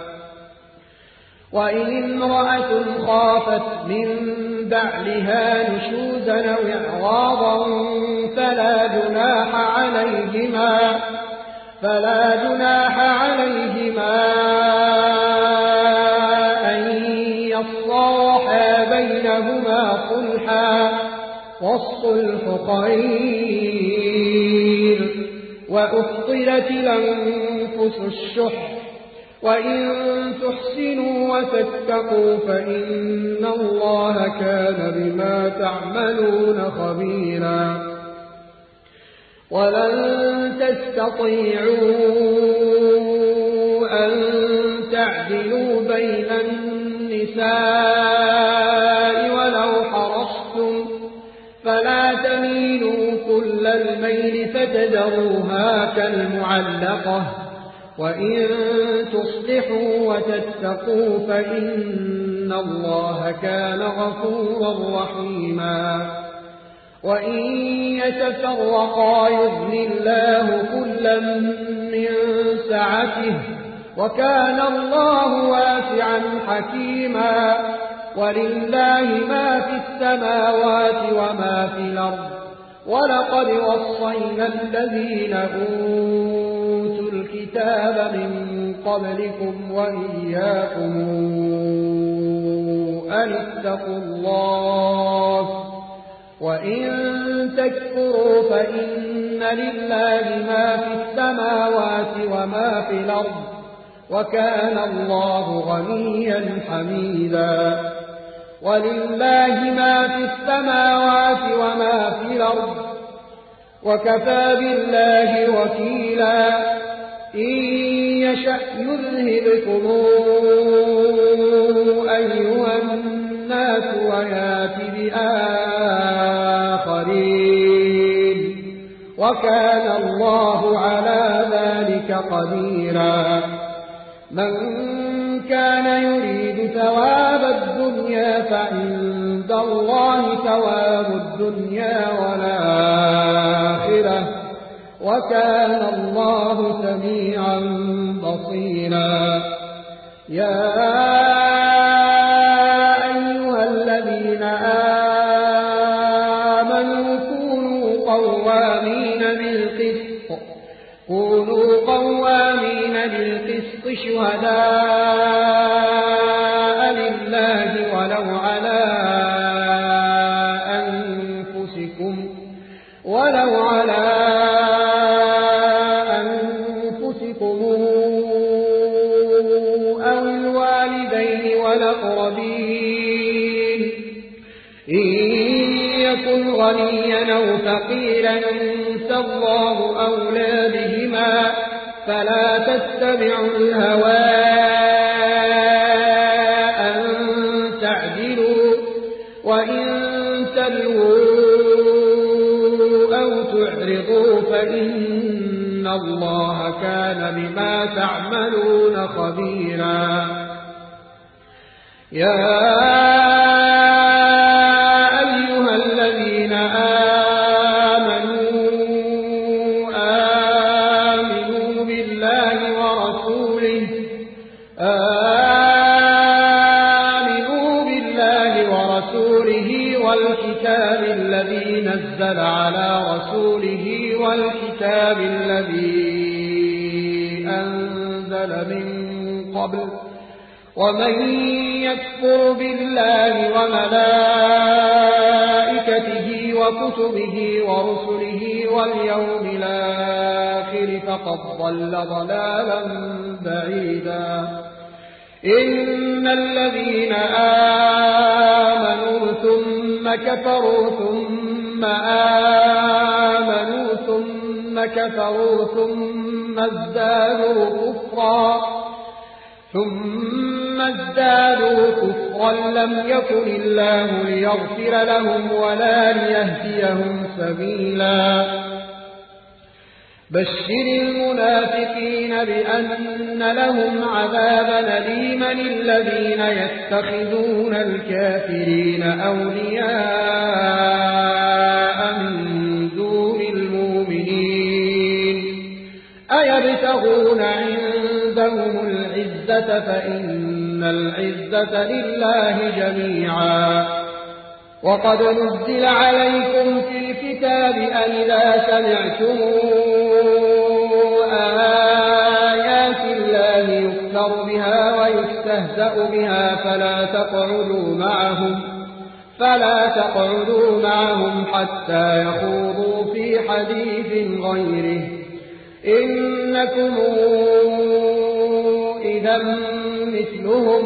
وإن امرأة خافت من بعلها نشوزا أو إعراضا فلا جناح عليهما أن يصلحا بينهما صلحا والصلح خير وأحضرت الأنفس الشح وإن تحسنوا وتتقوا فإن الله كان بما تعملون خبيرا ولن تستطيعوا أن تعدلوا بين النساء ولو حرصتم فلا تميلوا كل الميل فتذروها كالمعلقة وإن تصلحوا وتتقوا فإن الله كان غفورا رحيما وإن يتفرقا يغن الله كلا من سعته وكان الله واسعا حكيما ولله ما في السماوات وما في الأرض ولقد وصينا الذين أوتوا الكتاب من قبلكم وإياكم أن اتقوا الله وإن تكفروا فإن لله ما في السماوات وما في الأرض وكان الله غنيا حميدا ولله ما في السماوات وما في الأرض وكفى بالله وكيلا إن يشأ يذهبكم أيها الناس ويات بآخرين وكان الله على ذلك قديرا من كان يريد ثواب الدنيا فعند الله ثواب الدنيا والآخرة وكان الله سميعا بصيرا يا أيها الذين آمنوا كونوا قوامين بالقسط شهداء لله ولو على أنفسكم أو الوالدين والأقربين إن يكن غنيا أو فقيرا فالله أولى بهما فلا تتبعوا الهوى أن تعدلوا وإن تلووا أو تعرضوا فإن الله كان بما تعملون خبيرا يا أيها الذين آمنوا بالله ورسوله والكتاب الذي نزل على رسوله والكتاب الذي أنزل من قبل ومن يكفر بالله وملائكته وكتبه ورسله واليوم الآخر فقد ضل ضلالا بعيدا إن الذين آمنوا ثم كفروا ثم آمنوا ثم كفروا ثم ازدادوا كفرا لم يكن الله ليغفر لهم ولا ليهديهم سبيلا بشر المنافقين بأن لهم عذابا أليما الذين يتخذون الكافرين أولياء من دون المؤمنين أيبتغون عندهم العزة فإن العزة لله جميعا وقد نزل عليكم في الكتاب أن إذا سمعتم آيات الله يكفر بها ويستهزأ بها فلا تقعدوا معهم حتى يخوضوا في حديث غيره إنكم إذا مثلهم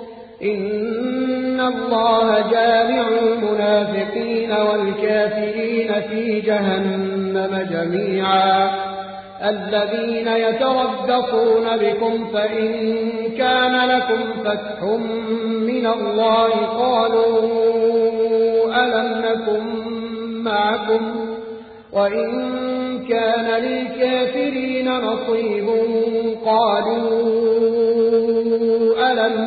إن الله جامع المنافقين والكافرين في جهنم جميعا الذين يتربصون بكم فإن كان لكم فتح من الله قالوا ألم نكن معكم وإن كان للكافرين نصيب قالوا ألم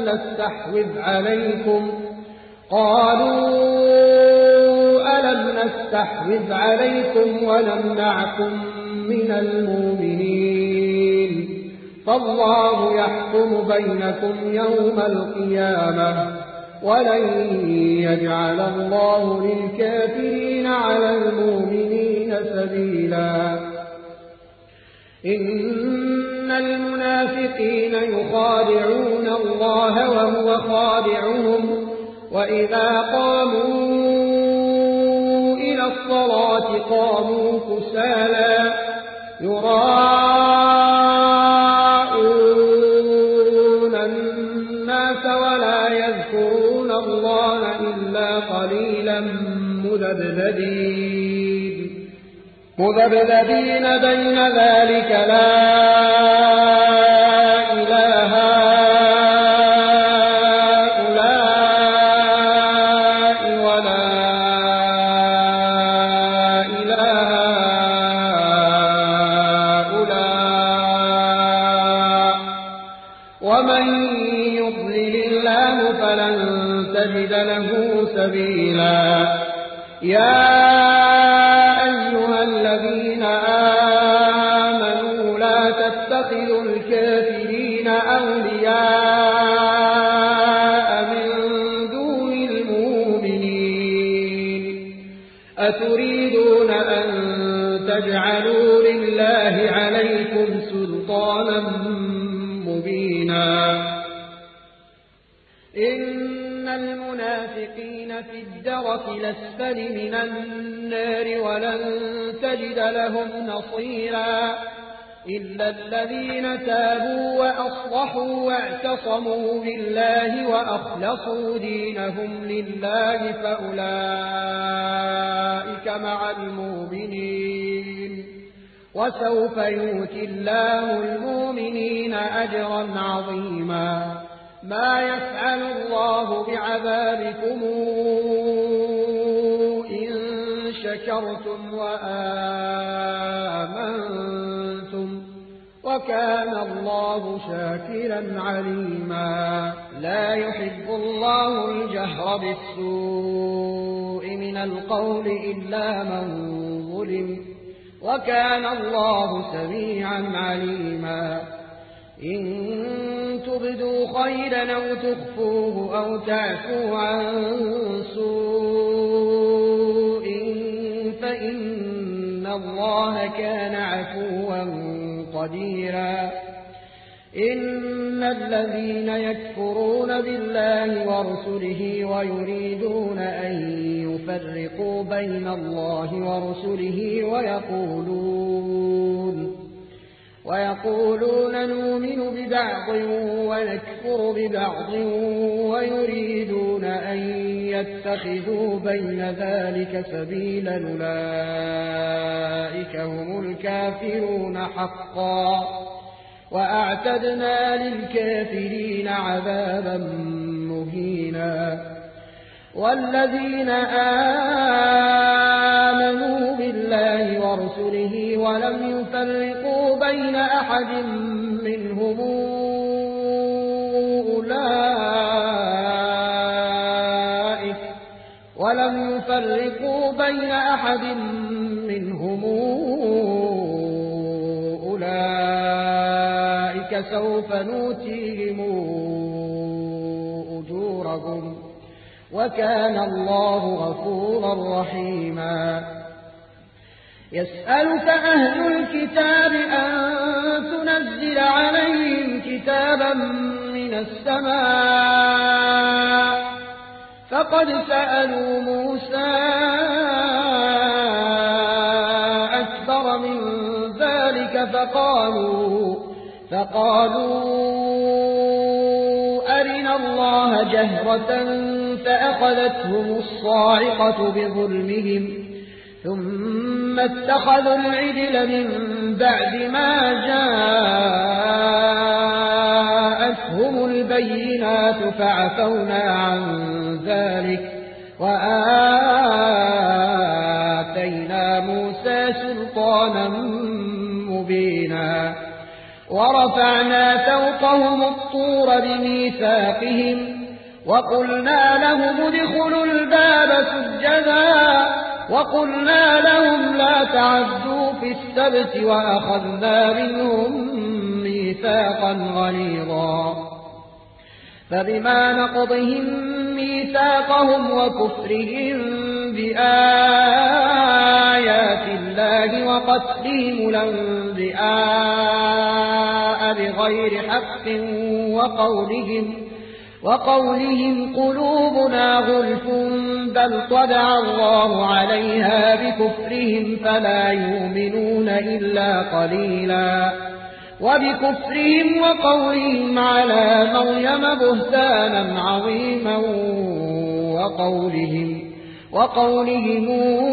نستحوذ عليكم ونمنعكم من المؤمنين فالله يحكم بينكم يوم القيامة ولن يجعل الله للكافرين على المؤمنين سبيلا إن المنافقين يخادعون الله وهو خادعهم وإذا قاموا إلى الصلاة قاموا كسالى يراءون الناس ولا يذكرون الله إلا قليلا مذبذبين بين ذلك لا إله هؤلاء ولا إله هؤلاء ومن يضلل الله فلن تجد له سبيلا يا أيها الذين آمنوا لا تتخذوا الكافرين أولياء من دون المؤمنين أتريدون أن تجعلوا لله عليكم سلطانا مبينا إن المنافقين في الدرك الأسفل من النار ولن تجد لهم نصيرا إلا الذين تابوا وأصلحوا واعتصموا بالله وأخلصوا دينهم لله فأولئك مع المؤمنين وسوف يؤتي الله المؤمنين أجرا عظيما ما يفعل الله بعذابكم إن شكرتم وآمنتم وكان الله شاكرا عليما لا يحب الله الجهر بالسوء من القول إلا من ظلم وكان الله سميعا عليما إن تبدوا خيرا أو تخفوه أو تعفوا عن سوء فإن الله كان عفوا قديرا إن الذين يكفرون بالله ورسله ويريدون أن يفرقوا بين الله ورسله ويقولون نؤمن ببعض ونكفر ببعض ويريدون أن يتخذوا بين ذلك سبيلا أولئك هم الكافرون حقا وأعتدنا للكافرين عذابا مهينا والذين آمنوا بالله ورسله ولم يفرقوا بين أحد منهم أولئك سوف نؤتيهم أجورهم وكان الله غفورا رحيما يسألك أهل الكتاب أن تنزل عليهم كتابا من السماء فقد سألوا موسى أكبر من ذلك فقالوا أرنا الله جهرة فأخذتهم الصاعقة بظلمهم ثم اتخذوا العجل من بعد ما جاءتهم البينات فعفونا عن ذلك وآتينا موسى سلطانا مبينا ورفعنا فوقهم الطور بميثاقهم وقلنا لهم ادخلوا الباب سجدا وقلنا لهم لا تعدوا في السبت وأخذنا منهم ميثاقا غليظا فبما نقضهم ميثاقهم وكفرهم بآيات الله وقتلهم الأنبياء بغير حق وقولهم قلوبنا غلف بل طبع الله عليها بكفرهم فلا يؤمنون إلا قليلا وبكفرهم وقولهم على مريم بهتانا عظيما وقولهم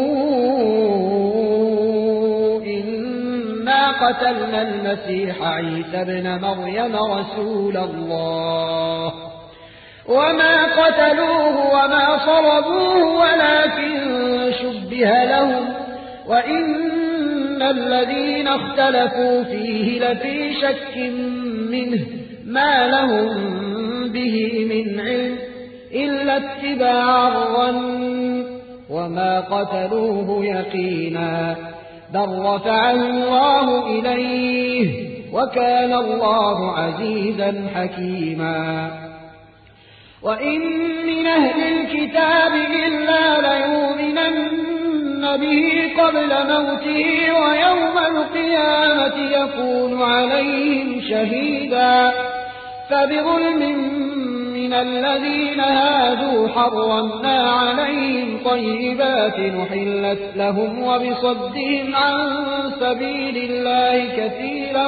إنا قتلنا المسيح عيسى ابن مريم رسول الله وما قتلوه وما صلبوه ولكن شبه لهم وإن الذين اختلفوا فيه لفي شك منه ما لهم به من علم إلا اتباع الظن وما قتلوه يقينا بل رفعه الله إليه وكان الله عزيزا حكيما وإن من أهل الكتاب إلا ليؤمنن به قبل موته ويوم القيامة يكون عليهم شهيدا فبظلم من الذين هادوا حرمنا عليهم طيبات نحلت لهم وبصدهم عن سبيل الله كثيرا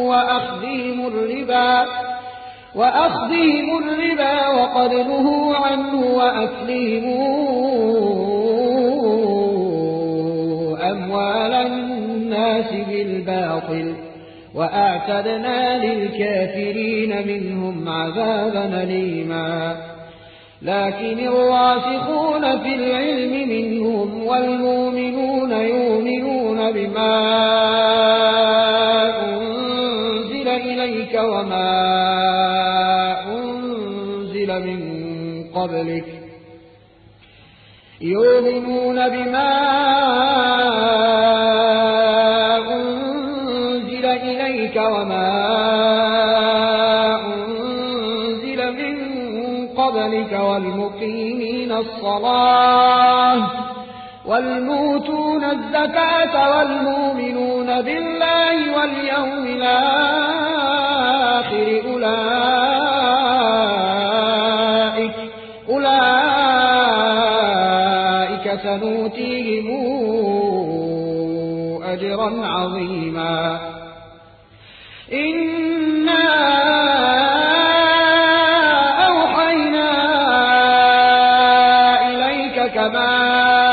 وأخذهم الربا وقد نهوا عنه وأكلهم أموال الناس بالباطل وأعتدنا للكافرين منهم عذابا أليما لكن الراسخون في العلم منهم والمؤمنون يؤمنون بما أنزل إليك وما أنزل من قبلك يؤمنون بما أنزل إليك وما أنزل من قبلك والمقيمين الصلاة والموتون الزكاة والمؤمنون بالله واليوم الآخر أولئك سنؤتيهم أجرا عظيما إنا أوحينا إليك كما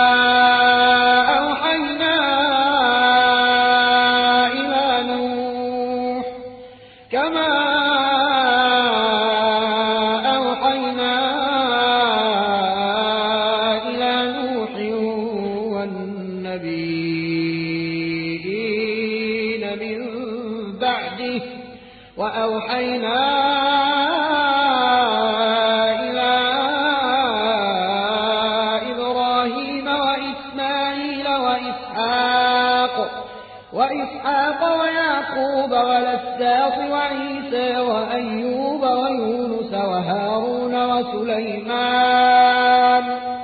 وأوحينا إلى إبراهيم وإسماعيل وإسحاق ويعقوب والأسباط وعيسى وأيوب ويونس وهارون وسليمان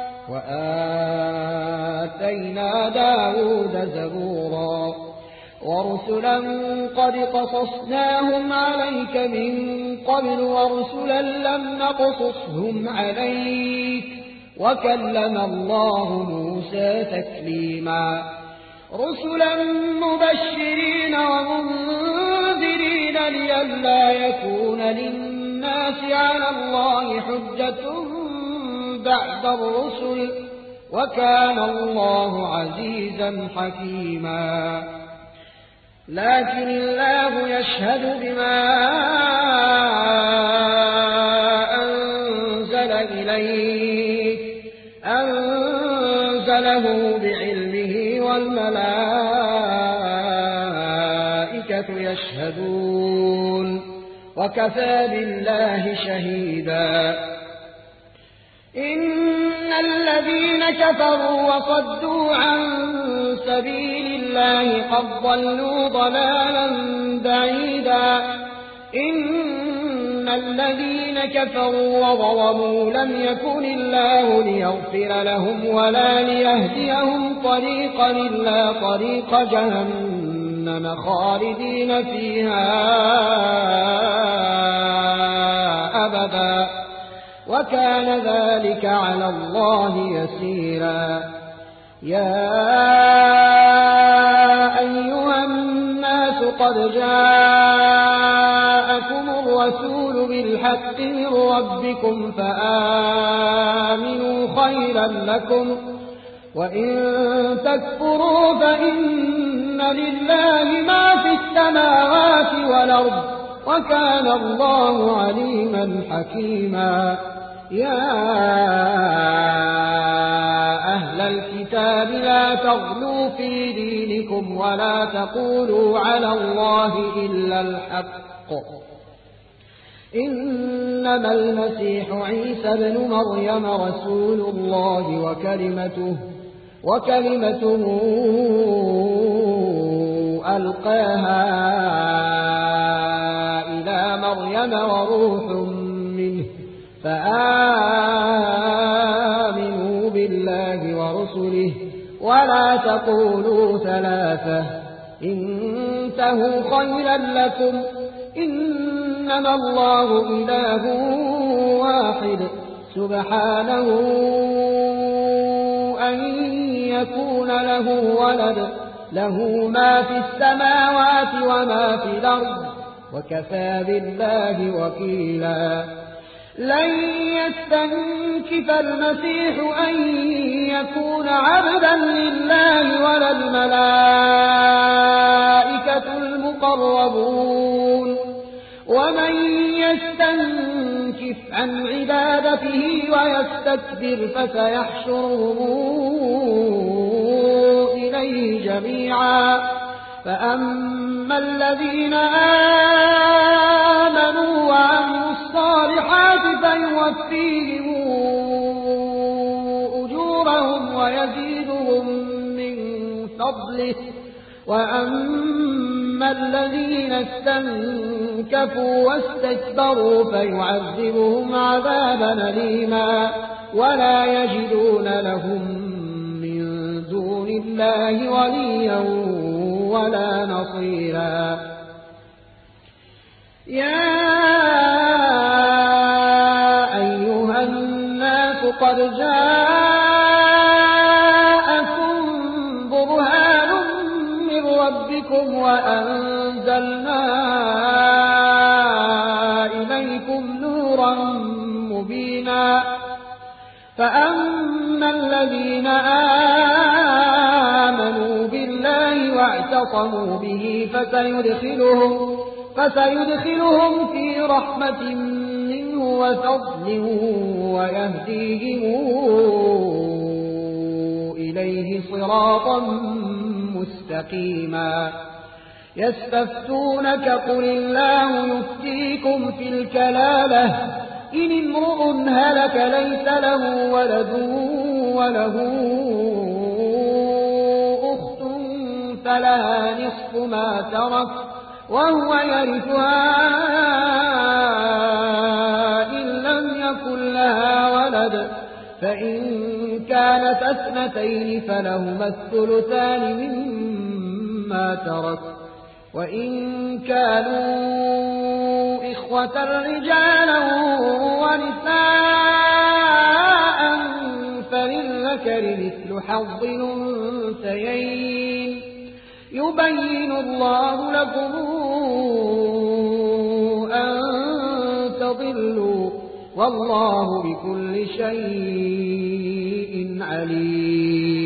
وآتينا داود زبورا ورسلا قد قصصناهم عليك من قبل ورسلا لم نقصصهم عليك وكلم الله موسى تكليما رسلا مبشرين ومنذرين لئلا يكون للناس على الله حجة بعد الرسل وكان الله عزيزا حكيما لكن الله يشهد بما أنزل إليك أنزله بعلمه والملائكة يشهدون وكفى بالله شهيدا إن الذين كفروا وصدوا عن سبيل الله قد ضلوا ضلالا بعيدا إن الذين كفروا وظلموا لم يكن الله ليغفر لهم ولا ليهديهم طريقا إلا طريق جهنم خالدين فيها أبدا وكان ذلك على الله يسيرا يا أيها الناس قد جاءكم الرسول بالحق من ربكم فآمنوا خيرا لكم وإن تكفروا فإن لله ما في السماوات والأرض وكان الله عليما حكيما يا أهل الكتاب لا تغلوا في دينكم ولا تقولوا على الله إلا الحق إنما المسيح عيسى ابن مريم رسول الله وكلمته ألقاها إلى مريم وروح منه فآمنوا بالله ورسله ولا تقولوا ثلاثة انتهوا خيرا لكم إنما الله إله واحد سبحانه أن يكون له ولد له ما في السماوات وما في الأرض وكفى بالله وكيلا لن يستنكف المسيح أن يكون عبدا لله ولا الملائكة المقربون ومن يستنكف عن عبادته ويستكبر فسيحشرهم إليه جميعا فأما الذين آمنوا وعملوا الصالحات فيوفيهم أجورهم ويزيدهم من فضله وأما الذين استنكفوا واستكبروا فيعذبهم عذابا أليما ولا يجدون لهم من دون الله وليا ولا نصيرا يا أيها الناس قد جاءكم برهان من ربكم وأنزلنا إليكم نورا مبينا فأما الذين آمنوا بالله واعتصموا به فسيدخلهم في رحمة منه وفضل ويهديهم إليه صراطا مستقيما يستفتونك قل الله يفتيكم في الكلالة إن امرؤ هلك ليس له ولد وله أخت فلها نصف ما ترك وهو يرثها إن لم يكن لها ولد فإن كانت اثنتين فلهما الثلثان مما ترك وإن كانوا إخوة رجالا ونساء فللذكر مثل حظ الأنثيين يبين الله لكم أن تضلوا والله بكل شيء عليم